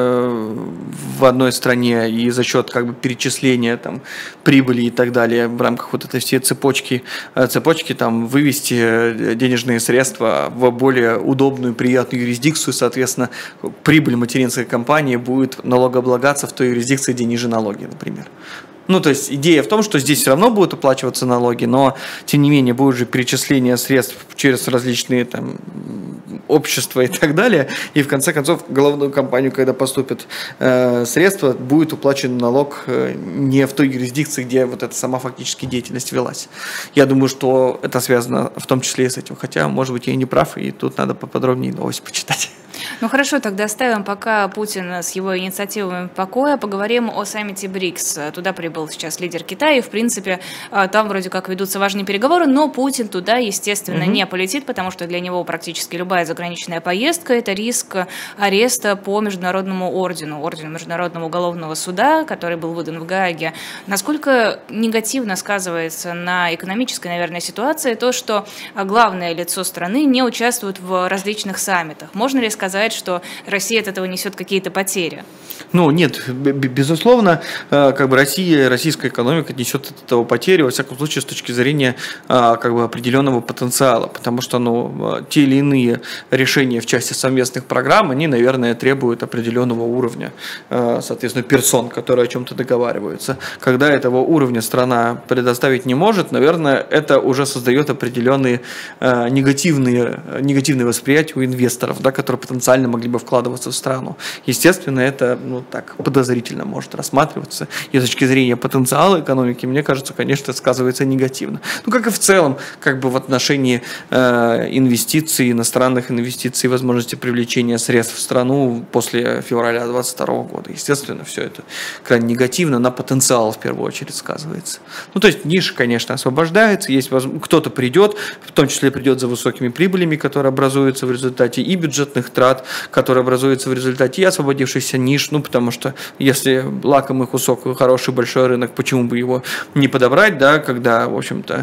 в одной стране и за счет как бы перечисления там прибыли и так далее в рамках вот этой всей цепочки, цепочки там вывести денежные средства в более удобную, приятную юрисдикцию, соответственно, прибыль материнской компании будет налогооблагаться в той юрисдикции, где ниже налоги, например. Ну, то есть идея в том, что здесь все равно будут оплачиваться налоги, но, тем не менее, будет же перечисление средств через различные там общества и так далее, и в конце концов в головную компанию, когда поступят э, средства, будет уплачен налог э, не в той юрисдикции, где вот эта сама фактически деятельность велась. Я думаю, что это связано в том числе и с этим, хотя, может быть, я и не прав, и тут надо поподробнее новость почитать. Ну хорошо, тогда оставим пока Путина с его инициативами в покое, поговорим о саммите БРИКС. Туда прибыл сейчас лидер Китая, и в принципе там вроде как ведутся важные переговоры, но Путин туда, естественно, угу. не полетит, потому что для него практически любая заграничная поездка – это риск ареста по международному ордену, ордену Международного уголовного суда, который был выдан в Гааге. Насколько негативно сказывается на экономической, наверное, ситуации то, что главное лицо страны не участвует в различных саммитах? Можно ли сказать, что Россия от этого несет какие-то потери? Ну, нет, безусловно, как бы Россия, российская экономика несет от этого потери, во всяком случае, с точки зрения как бы определенного потенциала, потому что, ну, те или иные решения в части совместных программ, они, наверное, требуют определенного уровня, соответственно, персон, которые о чем-то договариваются. Когда этого уровня страна предоставить не может, наверное, это уже создает определенные негативные, негативные восприятия у инвесторов, да, которые потенциально могли бы вкладываться в страну. Естественно, это, ну, так подозрительно может рассматриваться. И с точки зрения потенциала экономики, мне кажется, конечно, сказывается негативно. Ну, как и в целом, как бы в отношении э, инвестиций, иностранных инвестиций, возможности привлечения средств в страну после февраля двадцать второго года. Естественно, все это крайне негативно на потенциал в первую очередь сказывается. Ну, то есть ниша, конечно, освобождается, есть возможность, кто-то придет, в том числе придет за высокими прибылями, которые образуются в результате и бюджетных трат, которые образуются в результате и освободившихся ниш, ну, потому что если лакомый кусок, хороший большой рынок, почему бы его не подобрать, да, когда, в общем-то,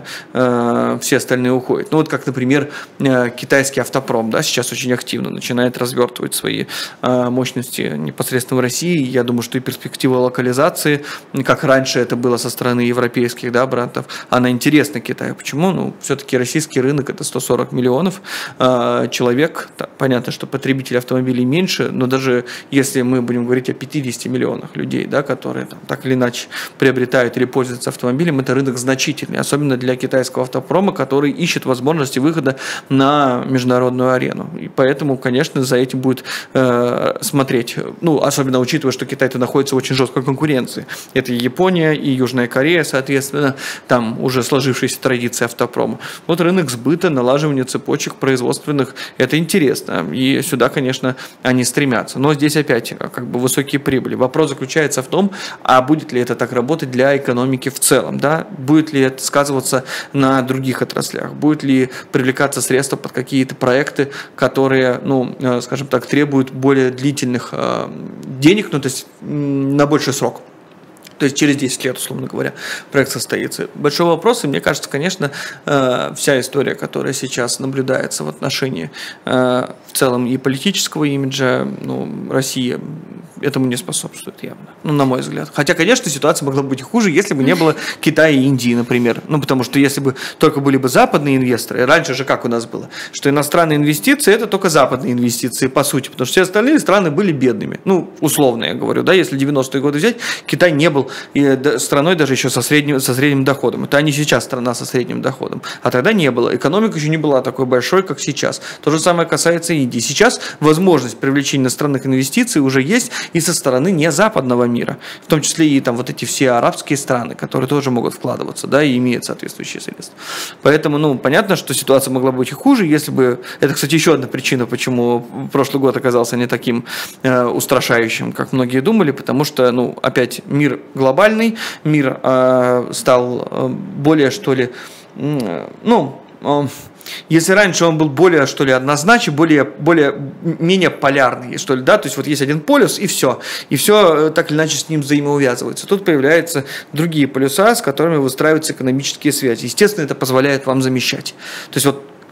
э, все остальные уходят. Ну, вот как, например, э, китайский автопром, да, сейчас очень активно начинает развертывать свои э, мощности непосредственно в России. Я думаю, что и перспектива локализации, как раньше это было со стороны европейских, да, брендов, она интересна Китаю. Почему? Ну, все-таки российский рынок – это сто сорок миллионов э, человек. Да, понятно, что потребителей автомобилей меньше, но даже если мы будем говорить о пятидесяти миллионах людей, да, которые там, так или иначе приобретают или пользуются автомобилем, это рынок значительный, особенно для китайского автопрома, который ищет возможности выхода на международную арену. И поэтому, конечно, за этим будет э, смотреть, ну, особенно учитывая, что Китай-то находится в очень жесткой конкуренции. Это и Япония, и Южная Корея, соответственно, там уже сложившиеся традиции автопрома. Вот рынок сбыта, налаживание цепочек производственных, это интересно. И сюда, конечно, они стремятся. Но здесь опять как бы высокие прибыли. Вопрос заключается в том, а будет ли это так работать для экономики в целом, да? Будет ли это сказываться на других отраслях? Будет ли привлекаться средства под какие-то проекты, которые, ну, скажем так, требуют более длительных э, денег, ну, то есть на больший срок? То есть через десять лет, условно говоря, проект состоится. Большой вопрос, и мне кажется, конечно, вся история, которая сейчас наблюдается в отношении в целом и политического имиджа, ну, России этому не способствует явно, ну, на мой взгляд. Хотя, конечно, ситуация могла бы быть хуже, если бы не было Китая и Индии, например. Ну, потому что если бы только были бы западные инвесторы, раньше же как у нас было, что иностранные инвестиции – это только западные инвестиции, по сути, потому что все остальные страны были бедными. Ну, условно я говорю, да, если девяностые годы взять, Китай не был и страной даже еще со средним, со средним доходом. Это не сейчас страна со средним доходом. А тогда не было. Экономика еще не была такой большой, как сейчас. То же самое касается Индии. Сейчас возможность привлечения иностранных инвестиций уже есть и со стороны не западного мира. В том числе и там вот эти все арабские страны, которые тоже могут вкладываться, да, и имеют соответствующие средства. Поэтому, ну, понятно, что ситуация могла быть и хуже, если бы... Это, кстати, еще одна причина, почему прошлый год оказался не таким э, устрашающим, как многие думали, потому что, ну, опять мир глобальный, мир э, стал э, более, что ли, э, ну... Э, Если раньше он был более, что ли, однозначный, более, более, менее полярный, что ли, да, то есть вот есть один полюс и все, и все так или иначе с ним взаимоувязывается. Тут появляются другие полюса, с которыми выстраиваются экономические связи. Естественно, это позволяет вам замещать. То есть вот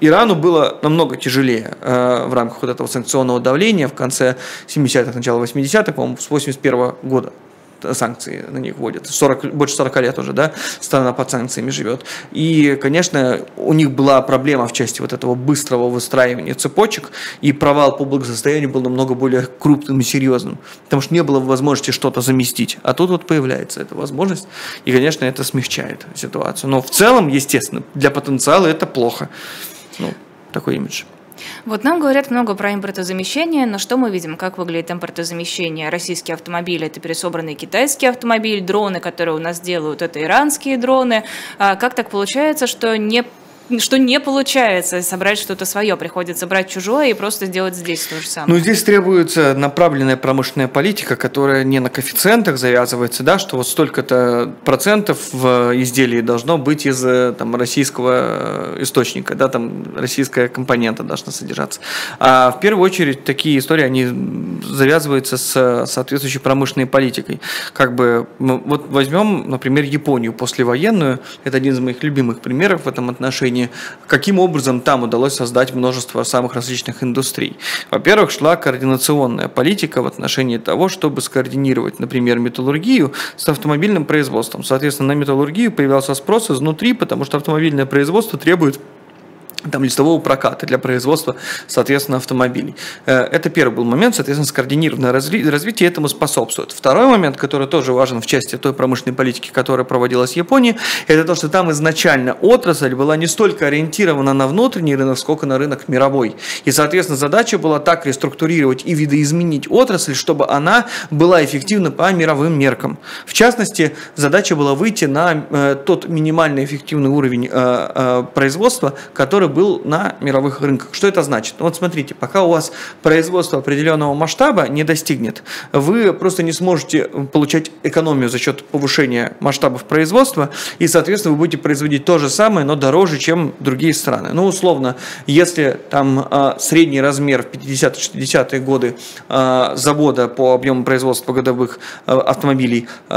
Ирану было намного тяжелее э, в рамках вот этого санкционного давления в конце семидесятых, начало восьмидесятых, по-моему, с восемьдесят первого года. Санкции на них вводят. сорок, больше сорока лет уже, да, страна под санкциями живет. И, конечно, у них была проблема в части вот этого быстрого выстраивания цепочек, и провал по благосостоянию был намного более крупным и серьезным, потому что не было возможности что-то заместить. А тут вот появляется эта возможность, и, конечно, это смягчает ситуацию. Но в целом, естественно, для потенциала это плохо. Ну, такой имидж. Вот нам говорят много про импортозамещение, но что мы видим, как выглядит импортозамещение? Российские автомобили – это пересобранный китайский автомобиль, дроны, которые у нас делают, это иранские дроны. А как так получается, что не что не получается собрать что-то свое, приходится брать чужое и просто сделать здесь то же самое? Ну, здесь требуется направленная промышленная политика, которая не на коэффициентах завязывается, да, что вот столько-то процентов в изделии должно быть из там, российского источника, да, там российская компонента должна содержаться. А в первую очередь такие истории, они завязываются с соответствующей промышленной политикой. Как бы, вот возьмем, например, Японию послевоенную, это один из моих любимых примеров в этом отношении. Каким образом там удалось создать множество самых различных индустрий? Во-первых, шла координационная политика в отношении того, чтобы скоординировать, например, металлургию с автомобильным производством. Соответственно, на металлургию появился спрос изнутри, потому что автомобильное производство требует там листового проката для производства, соответственно, автомобилей. Это первый был момент, соответственно, скоординированное разви- развитие этому способствует. Второй момент, который тоже важен в части той промышленной политики, которая проводилась в Японии, это то, что там изначально отрасль была не столько ориентирована на внутренний рынок, сколько на рынок мировой. И, соответственно, задача была так реструктурировать и видоизменить отрасль, чтобы она была эффективна по мировым меркам. В частности, задача была выйти на э, тот минимально эффективный уровень э, э, производства, который был на мировых рынках. Что это значит? Вот смотрите, пока у вас производство определенного масштаба не достигнет, вы просто не сможете получать экономию за счет повышения масштабов производства, и, соответственно, вы будете производить то же самое, но дороже, чем другие страны. Ну, условно, если там э, средний размер в пятидесятые-шестидесятые годы э, завода по объему производства годовых э, автомобилей э,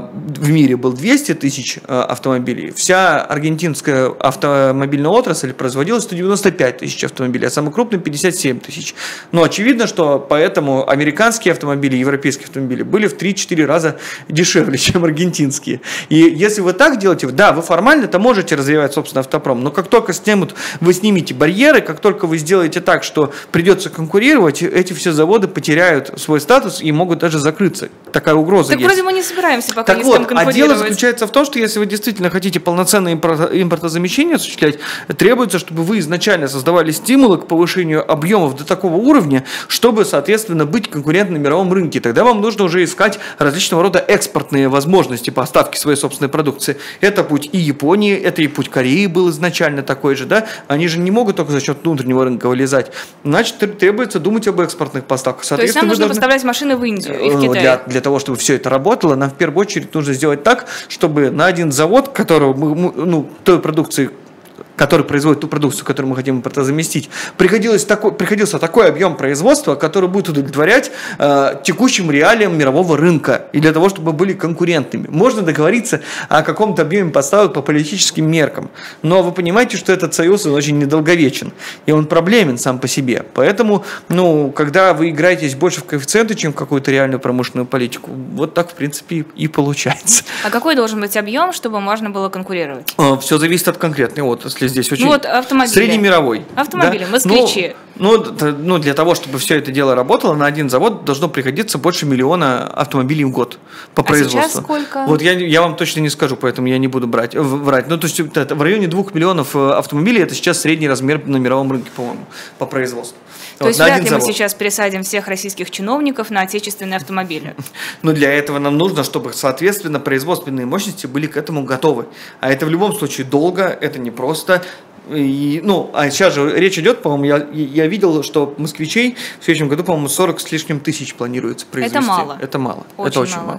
в мире был двести тысяч э, автомобилей, вся аргентинская автомобильная отрасль производила сто девяносто пять тысяч автомобилей, а самый крупный пятьдесят семь тысяч. Но очевидно, что поэтому американские автомобили, европейские автомобили были в три-четыре раза дешевле, чем аргентинские. И если вы так делаете, да, вы формально-то можете развивать собственный автопром, но как только снимут, вы снимете барьеры, как только вы сделаете так, что придется конкурировать, эти все заводы потеряют свой статус и могут даже закрыться. Такая угроза так есть. Вроде мы не собираемся пока так ни вот, с кем конкурировать. А дело заключается в том, что если вы действительно хотите полноценное импортозамещение осуществлять, требуется, чтобы вы изначально создавали стимулы к повышению объемов до такого уровня, чтобы, соответственно, быть конкурентным на мировом рынке. Тогда вам нужно уже искать различного рода экспортные возможности поставки своей собственной продукции. Это путь и Японии, это и путь Кореи был изначально такой же, да? Они же не могут только за счет внутреннего рынка вылезать. Значит, требуется думать об экспортных поставках. То есть нам нужно должны... поставлять машины в Индию и в Китай? Для, для того, чтобы все это работало, нам в первую очередь нужно сделать так, чтобы на один завод, которого мы, ну, той продукции, который производит ту продукцию, которую мы хотим импортозаместить, приходилось такой, приходился такой объем производства, который будет удовлетворять э, текущим реалиям мирового рынка, и для того, чтобы были конкурентными. Можно договориться о каком-то объеме поставок по политическим меркам, но вы понимаете, что этот союз он очень недолговечен, и он проблемен сам по себе. Поэтому, ну, когда вы играетесь больше в коэффициенты, чем в какую-то реальную промышленную политику, вот так, в принципе, и получается. А какой должен быть объем, чтобы можно было конкурировать? Все зависит от конкретной отрасли. Здесь очень ну, вот автомобили. Среднемировой. Автомобили, да? москвичи. Ну, ну, ну, для того, чтобы все это дело работало, на один завод должно приходиться больше миллиона автомобилей в год по а производству. Сейчас сколько? Вот я, я вам точно не скажу, поэтому я не буду брать, врать. Ну, то есть это, в районе двух миллионов автомобилей это сейчас средний размер на мировом рынке, по-моему, по производству. То вот, есть вряд ли завод. Мы сейчас пересадим всех российских чиновников на отечественные автомобили. Но для этого нам нужно, чтобы, соответственно, производственные мощности были к этому готовы. А это в любом случае долго, это непросто. И, ну, а сейчас же речь идет, по-моему, я, я видел, что москвичей в следующем году, по-моему, сорок с лишним тысяч планируется произвести. Это мало. Это мало. Очень это очень мало. мало, да.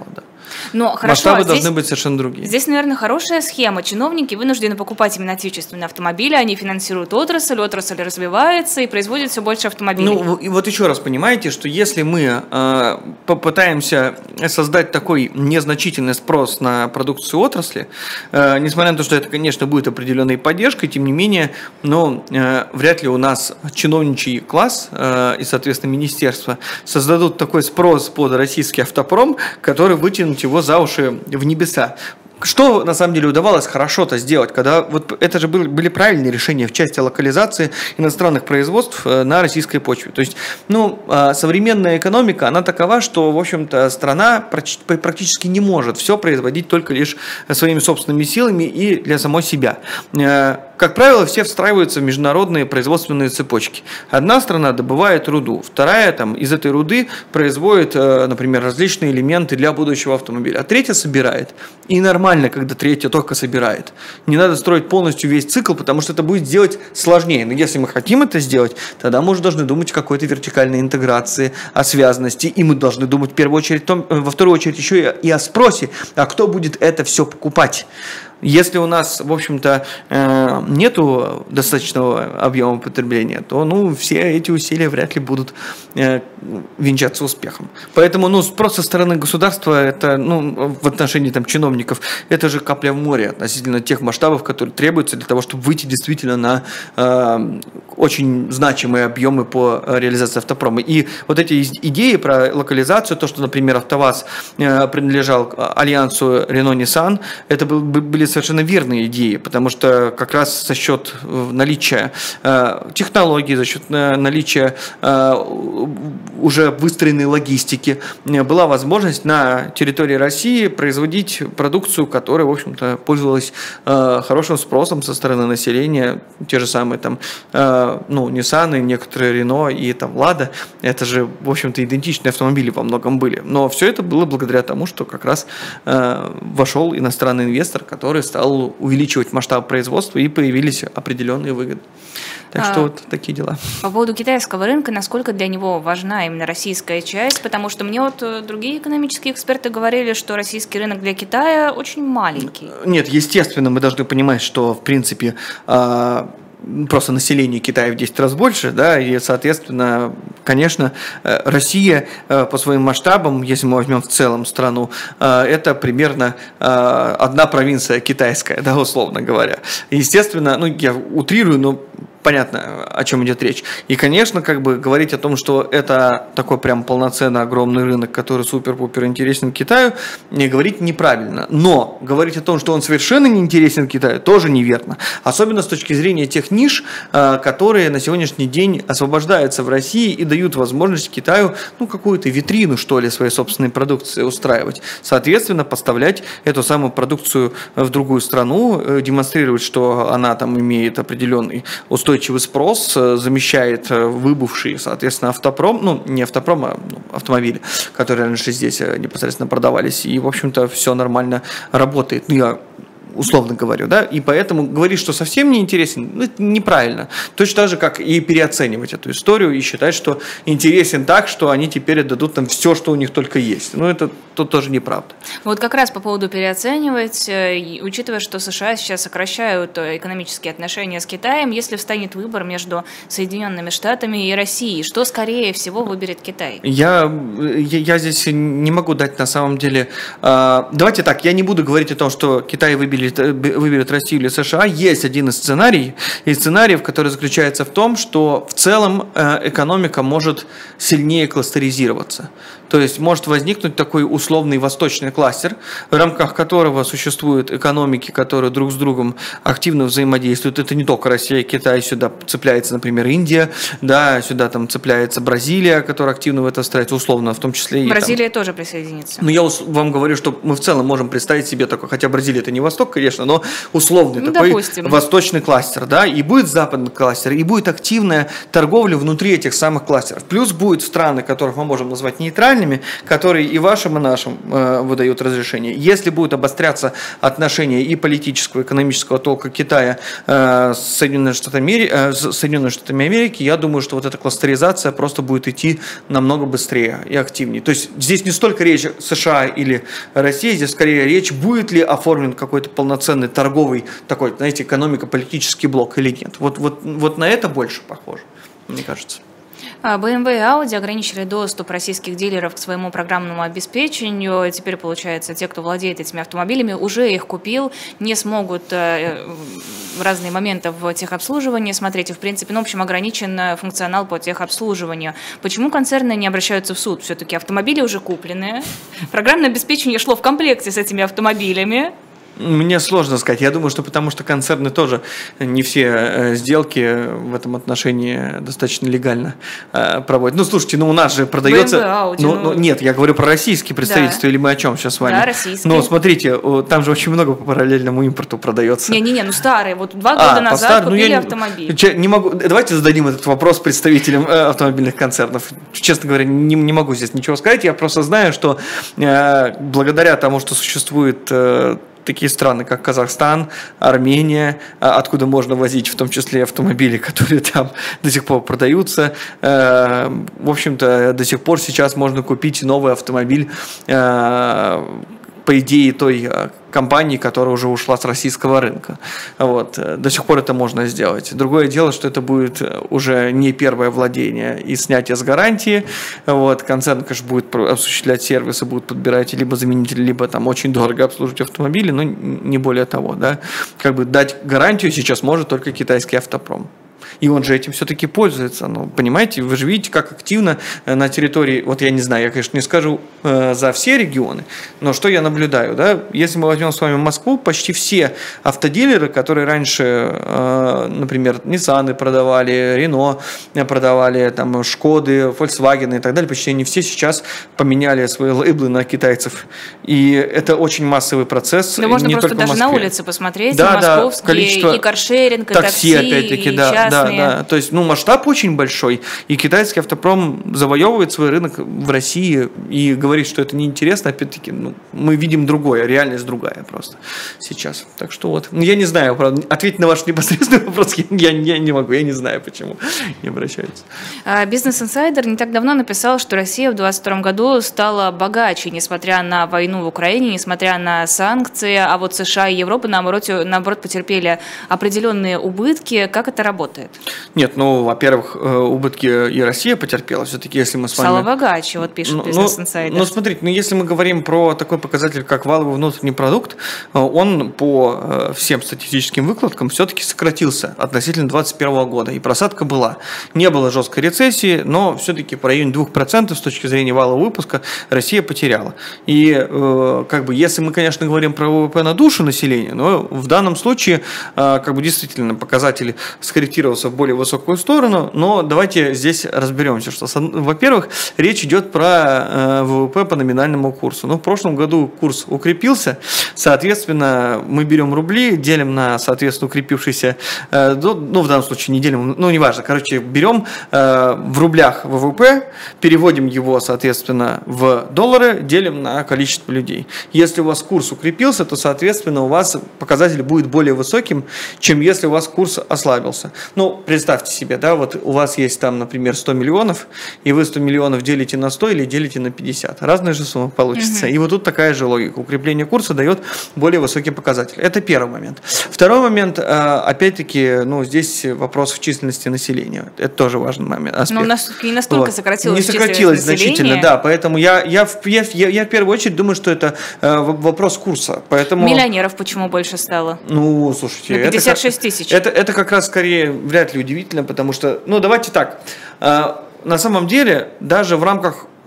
Но хорошо, масштабы здесь, должны быть совершенно другие. Здесь, наверное, хорошая схема. Чиновники вынуждены покупать именно отечественные автомобили, они финансируют отрасль, отрасль развивается и производит все больше автомобилей. Ну, и вот еще раз понимаете, что если мы э, попытаемся создать такой незначительный спрос на продукцию отрасли, э, несмотря на то, что это, конечно, будет определенной поддержкой, тем не менее, но э, вряд ли у нас чиновничий класс э, и, соответственно, министерство создадут такой спрос под российский автопром, который вытянут его за уши в небеса. Что, на самом деле, удавалось хорошо-то сделать, когда вот это же были, были правильные решения в части локализации иностранных производств на российской почве. То есть, ну, современная экономика, она такова, что, в общем-то, страна практически не может все производить только лишь своими собственными силами и для самой себя. Как правило, все встраиваются в международные производственные цепочки. Одна страна добывает руду, вторая там, из этой руды производит, например, различные элементы для будущего автомобиля, а третья собирает. И нормально, когда третья только собирает. Не надо строить полностью весь цикл, потому что это будет делать сложнее. Но если мы хотим это сделать, тогда мы уже должны думать о какой-то вертикальной интеграции, о связанности, и мы должны думать в первую очередь, во вторую очередь еще и о спросе, а кто будет это все покупать. Если у нас, в общем-то, нету достаточного объема потребления, то, ну, все эти усилия вряд ли будут венчаться успехом. Поэтому, ну, спрос со стороны государства, это, ну, в отношении там чиновников, это же капля в море относительно тех масштабов, которые требуются для того, чтобы выйти действительно на э, очень значимые объемы по реализации автопрома. И вот эти идеи про локализацию, то, что, например, АвтоВАЗ э, принадлежал альянсу Renault-Nissan, это был, были совершенно верные идеи, потому что как раз за счет наличия э, технологий, за счет э, наличия э, уже выстроенной логистики э, была возможность на территории России производить продукцию, которая, в общем-то, пользовалась э, хорошим спросом со стороны населения. Те же самые там, э, ну, Nissan, некоторые Renault и там Lada, это же, в общем-то, идентичные автомобили во многом были. Но все это было благодаря тому, что как раз э, вошел иностранный инвестор, который стал увеличивать масштаб производства, и появились определенные выгоды. Так а, что вот такие дела. По поводу китайского рынка, насколько для него важна именно российская часть? Потому что мне вот другие экономические эксперты говорили, что российский рынок для Китая очень маленький. Нет, естественно, мы должны понимать, что, в принципе, просто население Китая в десять раз больше, да, и, соответственно, конечно, Россия по своим масштабам, если мы возьмем в целом страну, это примерно одна провинция китайская, да, условно говоря. Естественно, ну, я утрирую, но понятно, о чем идет речь. И, конечно, как бы говорить о том, что это такой прям полноценный огромный рынок, который супер-пупер интересен Китаю, не говорить неправильно. Но говорить о том, что он совершенно не интересен Китаю, тоже неверно. Особенно с точки зрения тех ниш, которые на сегодняшний день освобождаются в России и дают возможность Китаю, ну, какую-то витрину, что ли, своей собственной продукции устраивать. Соответственно, поставлять эту самую продукцию в другую страну, демонстрировать, что она там имеет определенный устойчивый спрос, замещает выбывший, соответственно, автопром, ну, не автопром, а ну, автомобили, которые раньше здесь непосредственно продавались, и, в общем-то, все нормально работает. Ну, я условно говорю, да, и поэтому говорить, что совсем не интересен, ну, это неправильно. Точно так же, как и переоценивать эту историю и считать, что интересен так, что они теперь отдадут там все, что у них только есть. Ну, это тут тоже неправда. Вот как раз по поводу переоценивать, учитывая, что США сейчас сокращают экономические отношения с Китаем, если встанет выбор между Соединенными Штатами и Россией, что скорее всего выберет Китай? Я, я, я здесь не могу дать на самом деле... Давайте так, я не буду говорить о том, что Китай выберет выберет Россию или США. Есть один из сценариев, из сценариев, который заключается в том, что в целом экономика может сильнее кластеризироваться. То есть может возникнуть такой условный восточный кластер, в рамках которого существуют экономики, которые друг с другом активно взаимодействуют. Это не только Россия и Китай, сюда цепляется, например, Индия, да, сюда там цепляется Бразилия, которая активно в это встраивается, условно, в том числе и... Бразилия там... тоже присоединится. Но я вам говорю, что мы в целом можем представить себе такое, хотя Бразилия это не Восток, конечно, но условный ну, такой допустим. восточный кластер, да, и будет западный кластер, и будет активная торговля внутри этих самых кластеров. Плюс будут страны, которых мы можем назвать нейтральными, которые и вашим, и нашим э, выдают разрешение. Если будут обостряться отношения и политического, и экономического толка Китая э, с Соединенными Штатами Америки, э, с Соединенными Штатами Америки, я думаю, что вот эта кластеризация просто будет идти намного быстрее и активнее. То есть здесь не столько речь США или Россия, здесь скорее речь, будет ли оформлен какой-то полноценный торговый такой, знаете, экономико-политический блок или нет. Вот, вот, вот на это больше похоже, мне кажется. бэ эм вэ и Audi ограничили доступ российских дилеров к своему программному обеспечению. Теперь, получается, те, кто владеет этими автомобилями, уже их купил, не смогут в разные моменты в техобслуживании смотреть. И, в принципе, ну, в общем, ограничен функционал по техобслуживанию. Почему концерны не обращаются в суд? Все-таки автомобили уже куплены, программное обеспечение шло в комплекте с этими автомобилями. Мне сложно сказать. Я думаю, что потому что концерны тоже не все сделки в этом отношении достаточно легально проводят. Ну, слушайте, ну у нас же продается... бэ эм вэ, Audi, ну, ну... ну, нет, я говорю про российские представительства, да. Или мы о чем сейчас с вами? Да, российские. Ну, смотрите, там же очень много по параллельному импорту продается. Не-не-не, ну старые. Вот два года а, назад постар... купили ну, я... автомобиль. Не могу... Давайте зададим этот вопрос представителям автомобильных концернов. Честно говоря, не, не могу здесь ничего сказать. Я просто знаю, что э, благодаря тому, что существует... Э, такие страны, как Казахстан, Армения, откуда можно возить в том числе автомобили, которые там до сих пор продаются. В общем-то, до сих пор сейчас можно купить новый автомобиль, по идее, той компании, которая уже ушла с российского рынка. Вот. До сих пор это можно сделать. Другое дело, что это будет уже не первое владение и снятие с гарантии. Вот. Концерн, конечно, будет осуществлять сервисы, будет подбирать либо заменители, либо там очень дорого обслуживать автомобили, но не более того. Да? Как бы дать гарантию сейчас может только китайский автопром. И он же этим все-таки пользуется. Ну, понимаете, вы же видите, как активно на территории, вот я не знаю, я, конечно, не скажу э, за все регионы, но что я наблюдаю, да, если мы возьмем с вами Москву, почти все автодилеры, которые раньше, э, например, Ниссаны продавали, Рено продавали, там, Шкоды, Volkswagen и так далее, почти они все сейчас поменяли свои лейблы на китайцев. И это очень массовый процесс. Да можно просто даже на улице посмотреть, да, московские, да, количество и каршеринг, и такси, такси опять-таки, и да, частные. Да, да. То есть, ну, масштаб очень большой, и китайский автопром завоевывает свой рынок в России и говорит, что это неинтересно. Опять-таки, ну, мы видим другое, реальность другая просто сейчас. Так что вот. Я не знаю, правда, ответить на ваш непосредственный вопрос я, я не могу, я не знаю, почему не обращаются. Бизнес Инсайдер не так давно написал, что Россия в двадцать втором году стала богаче, несмотря на войну в Украине, несмотря на санкции, а вот США и Европа, наоборот, наоборот потерпели определенные убытки. Как это работает? Нет, ну, во-первых, убытки и Россия потерпела. Все-таки, если мы с вами... Стала богаче, вот пишет Бизнес Инсайдер. Ну, смотрите, ну, если мы говорим про такой показатель, как валовый внутренний продукт, он по всем статистическим выкладкам все-таки сократился относительно двадцать первого года. И просадка была. Не было жесткой рецессии, но все-таки по районе двух процентов с точки зрения валового выпуска Россия потеряла. И, как бы, если мы, конечно, говорим про ВВП на душу населения, но в данном случае, как бы, действительно, показатель скорректировался в более высокую сторону, но давайте здесь разберемся, что, во-первых, речь идет про ВВП по номинальному курсу. Ну, в прошлом году курс укрепился, соответственно, мы берем рубли, делим на, соответственно, укрепившийся, ну, в данном случае не делим, ну, неважно, короче, берем в рублях ВВП, переводим его, соответственно, в доллары, делим на количество людей. Если у вас курс укрепился, то, соответственно, у вас показатель будет более высоким, чем если у вас курс ослабился. Ну, представьте себе, да, вот у вас есть там, например, сто миллионов, и вы сто миллионов делите на сто или делите на пятьдесят. Разные же суммы получится. Угу. И вот тут такая же логика. Укрепление курса дает более высокий показатель. Это первый момент. Второй момент, опять-таки, ну, здесь вопрос в численности населения. Это тоже важный момент. Аспект. Но у нас не настолько вот. сократилось. Не сократилось значительно, да. Поэтому я, я, я, я, я в первую очередь думаю, что это вопрос курса. Поэтому... Миллионеров почему больше стало? Ну, слушайте, на пятьдесят шесть тысяч. Это, это как раз скорее вряд ли удивительно, потому что, ну, давайте так, э, на самом деле, даже в рамках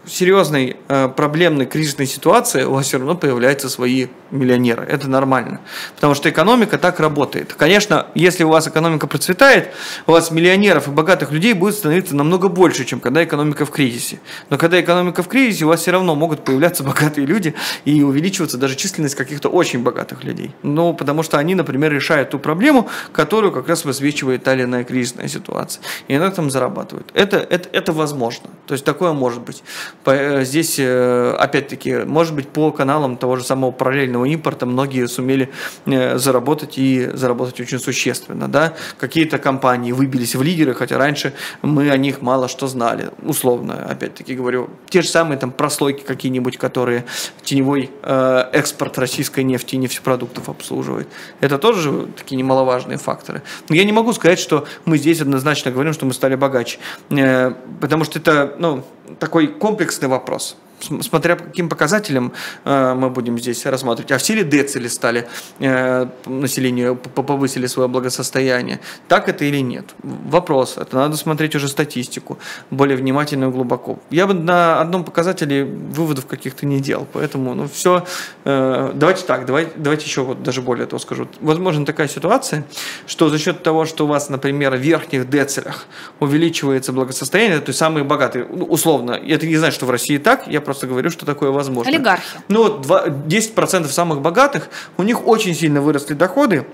серьезной э, проблемной кризисной ситуации у вас все равно появляются свои миллионеры. Это нормально. Потому что экономика так работает. Конечно, если у вас экономика процветает, у вас миллионеров и богатых людей будет становиться намного больше, чем когда экономика в кризисе. Но когда экономика в кризисе, у вас все равно могут появляться богатые люди и увеличиваться даже численность каких-то очень богатых людей. Ну, потому что они, например, решают ту проблему, которую как раз высвечивает та или иная кризисная ситуация. И на этом зарабатывают. Это, это, это возможно. То есть такое может быть. Здесь, опять-таки, может быть, по каналам того же самого параллельного импорта многие сумели заработать и заработать очень существенно. Да? Какие-то компании выбились в лидеры, хотя раньше мы о них мало что знали. Условно, опять-таки говорю, те же самые там прослойки какие-нибудь, которые теневой э, экспорт российской нефти и нефтепродуктов обслуживают. Это тоже такие немаловажные факторы. Но я не могу сказать, что мы здесь однозначно говорим, что мы стали богаче. Э, потому что это, ну, такой комплексный вопрос. Смотря по каким показателям э, мы будем здесь рассматривать. А все ли децили стали, э, населению повысили свое благосостояние? Так это или нет? Вопрос. Это надо смотреть уже статистику более внимательно и глубоко. Я бы на одном показателе выводов каких-то не делал. Поэтому, ну, все. Э, давайте так, давайте, давайте еще вот даже более того скажу. Возможно такая ситуация, что за счет того, что у вас, например, в верхних децилях увеличивается благосостояние, то есть самые богатые, условно, это не значит, что в России так, я просто говорю, что такое возможно. Олигархи. Ну вот десять процентов самых богатых, у них очень сильно выросли доходы,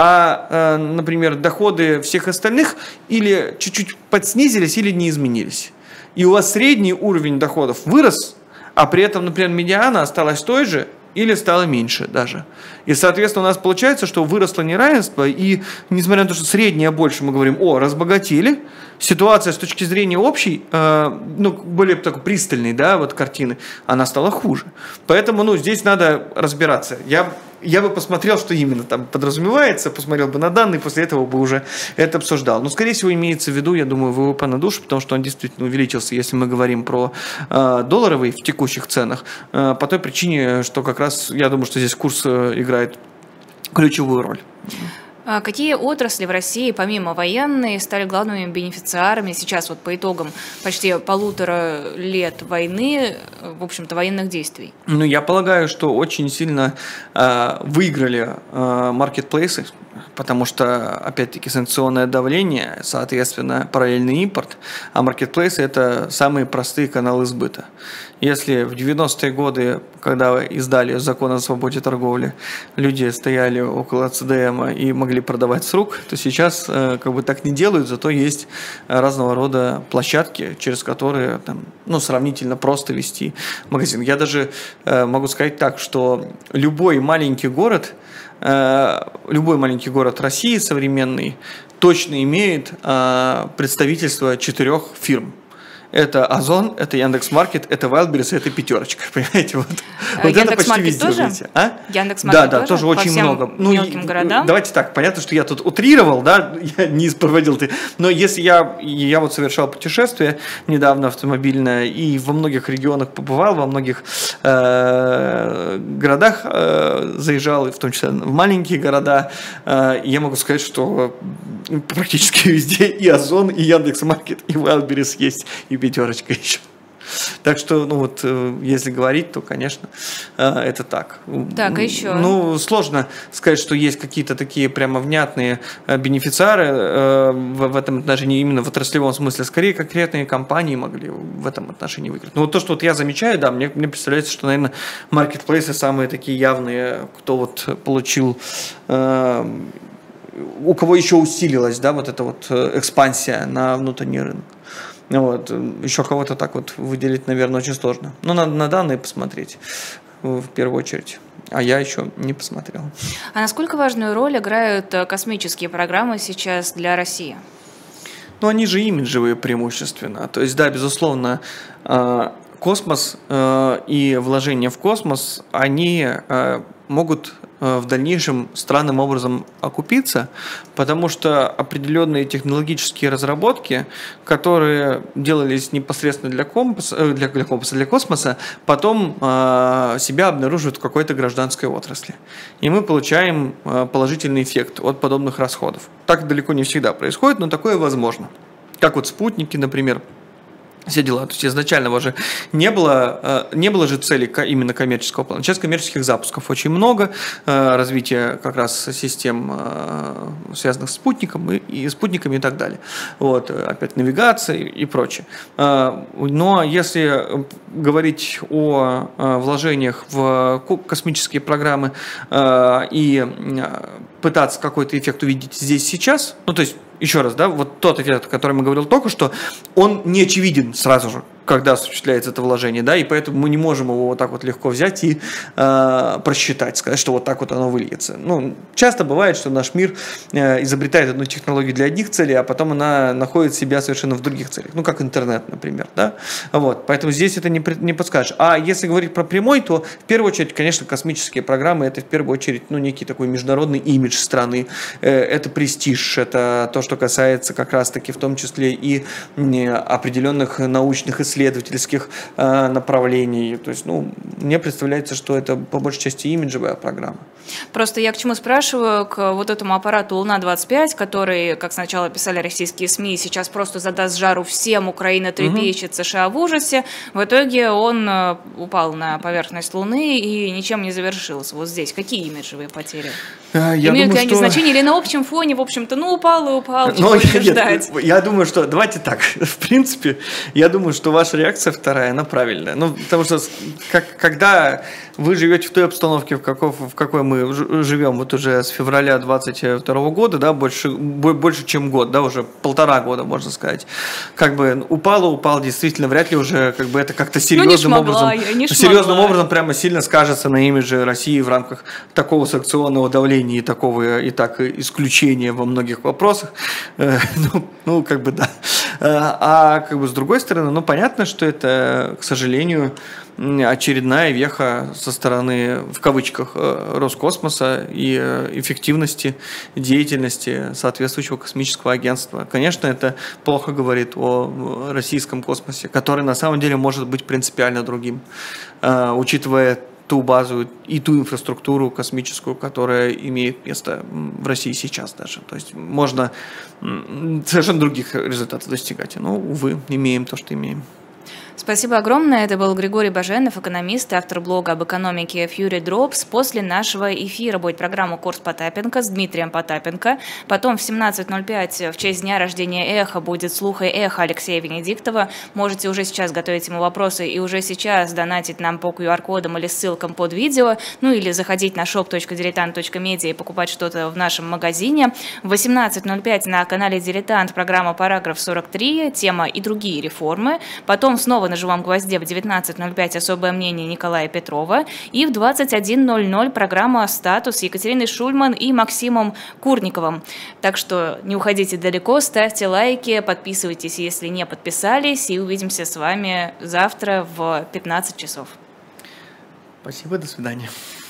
а, например, доходы всех остальных или чуть-чуть подснизились, или не изменились. И у вас средний уровень доходов вырос, а при этом, например, медиана осталась той же, или стало меньше даже. И, соответственно, у нас получается, что выросло неравенство, и, несмотря на то, что среднее больше, мы говорим, о, разбогатели, ситуация с точки зрения общей, э, ну, более такой пристальной, да, вот картины, она стала хуже. Поэтому, ну, здесь надо разбираться. Я, я бы посмотрел, что именно там подразумевается, посмотрел бы на данные, после этого бы уже это обсуждал. Но, скорее всего, имеется в виду, я думаю, ВВП на душу, потому что он действительно увеличился, если мы говорим про э, долларовый в текущих ценах, э, по той причине, что как раз, я думаю, что здесь курс э, играет ключевую роль. А какие отрасли в России, помимо военной, стали главными бенефициарами сейчас вот по итогам почти полутора лет войны, в общем-то, военных действий? Ну, я полагаю, что очень сильно э, выиграли э, маркетплейсы, потому что, опять-таки, санкционное давление, соответственно, параллельный импорт, а маркетплейсы – это самые простые каналы сбыта. Если в девяностые годы, когда издали закон о свободе торговли, люди стояли около цэ дэ эма и могли продавать с рук, то сейчас э, как бы так не делают, зато есть разного рода площадки, через которые там, ну, сравнительно просто вести магазин. Я даже э, могу сказать так, что любой маленький город, э, любой маленький город России современный точно имеет э, представительство четырех фирм. Это Озон, это Яндекс.Маркет, это Wildberries, это Пятерочка, понимаете? Вот, вот это почти везде. Тоже? А? Яндекс.Маркет да, да, тоже? тоже очень много. Ну, мелким городам? Давайте так, понятно, что я тут утрировал, да, я не проводил ты, но если я, я вот совершал путешествие недавно автомобильное и во многих регионах побывал, во многих э, городах э, заезжал, в том числе в маленькие города, э, я могу сказать, что практически везде и Озон, и Яндекс.Маркет, и Wildberries есть, и Пятерочка еще. Так что, ну вот, если говорить, то, конечно, это так. Так, а еще? Ну, сложно сказать, что есть какие-то такие прямо внятные бенефициары в этом отношении, именно в отраслевом смысле. Скорее, конкретные компании могли в этом отношении выиграть. Ну, вот то, что вот я замечаю, да, мне, мне представляется, что, наверное, маркетплейсы самые такие явные, кто вот получил... у кого еще усилилась, да, вот эта вот экспансия на внутренний рынок. Вот. Еще кого-то так вот выделить, наверное, очень сложно. Но надо на данные посмотреть в первую очередь. А я еще не посмотрел. А насколько важную роль играют космические программы сейчас для России? Ну, они же имиджевые преимущественно. То есть, да, безусловно, космос и вложения в космос, они могут в дальнейшем странным образом окупиться, потому что определенные технологические разработки, которые делались непосредственно для, компаса, для, для, компаса, для космоса, потом э, себя обнаруживают в какой-то гражданской отрасли. И мы получаем э, положительный эффект от подобных расходов. Так далеко не всегда происходит, но такое возможно. Как вот спутники, например, все дела. То есть изначально уже не было, не было же цели именно коммерческого плана. Сейчас коммерческих запусков очень много, развитие как раз систем, связанных с спутником и, и спутниками и так далее. Вот, опять навигация и, и прочее. Но если говорить о вложениях в космические программы и пытаться какой-то эффект увидеть здесь сейчас, ну то есть еще раз, да, вот тот эффект, о котором я говорил только что, он не очевиден сразу же, когда осуществляется это вложение, да, и поэтому мы не можем его вот так вот легко взять и э, просчитать, сказать, что вот так вот оно выльется. Ну, часто бывает, что наш мир э, изобретает одну технологию для одних целей, а потом она находит себя совершенно в других целях, ну, как интернет, например, да, вот, поэтому здесь это не, не подскажешь. А если говорить про прямой, то в первую очередь, конечно, космические программы, это в первую очередь, ну, некий такой международный имидж страны, э, это престиж, это то, что касается как раз-таки в том числе и э, определенных научных исследований, исследовательских э, направлений. То есть, ну, мне представляется, что это по большей части имиджевая программа. Просто я к чему спрашиваю, к вот этому аппарату Луна двадцать пять, который, как сначала писали российские СМИ, сейчас просто задаст жару всем, Украина трепещет, угу. США в ужасе. В итоге он упал на поверхность Луны и ничем не завершился. Вот здесь какие имиджевые потери? Я Имеют думаю, ли они что... значение или на общем фоне, в общем-то, ну, упал и упал, чего Но, еще нет, ждать? Я думаю, что... Давайте так. В принципе, я думаю, что ваша реакция вторая, она правильная. Ну, потому что как, когда вы живете в той обстановке, в какой, в какой мы живем вот уже с февраля двадцать второго года, да, больше, больше, чем год, да, уже полтора года, можно сказать. Как бы упало, упал, действительно, вряд ли уже как бы это как-то серьезным ну, образом, серьезным образом прямо сильно скажется на имидже России в рамках такого санкционного давления и такого и так исключения во многих вопросах. Ну, ну, как бы да. А как бы с другой стороны, ну, понятно, что это, к сожалению, очередная веха со стороны, в кавычках, Роскосмоса и эффективности деятельности соответствующего космического агентства. Конечно, это плохо говорит о российском космосе, который на самом деле может быть принципиально другим, учитывая ту базу и ту инфраструктуру космическую, которая имеет место в России сейчас даже. То есть можно совершенно других результатов достигать. Но, увы, имеем то, что имеем. Спасибо огромное. Это был Григорий Баженов, экономист, автор блога об экономике Fury Drops. После нашего эфира будет программа «Курс Потапенко» с Дмитрием Потапенко. Потом в семнадцать ноль пять в честь дня рождения Эхо будет «Слух и эхо» Алексея Венедиктова. Можете уже сейчас готовить ему вопросы и уже сейчас донатить нам по ку ар кодам или ссылкам под видео, ну или заходить на шоп точка дилетант точка медиа и покупать что-то в нашем магазине. В восемнадцать ноль пять на канале «Дилетант» программа «Параграф сорок три», тема «И другие реформы». Потом снова на «Живом гвозде» в девятнадцать ноль пять особое мнение Николая Петрова. И в двадцать один ноль ноль программа «Статус» с Екатериной Шульман и Максимом Курниковым. Так что не уходите далеко, ставьте лайки, подписывайтесь, если не подписались, и увидимся с вами завтра в пятнадцать часов. Спасибо, до свидания.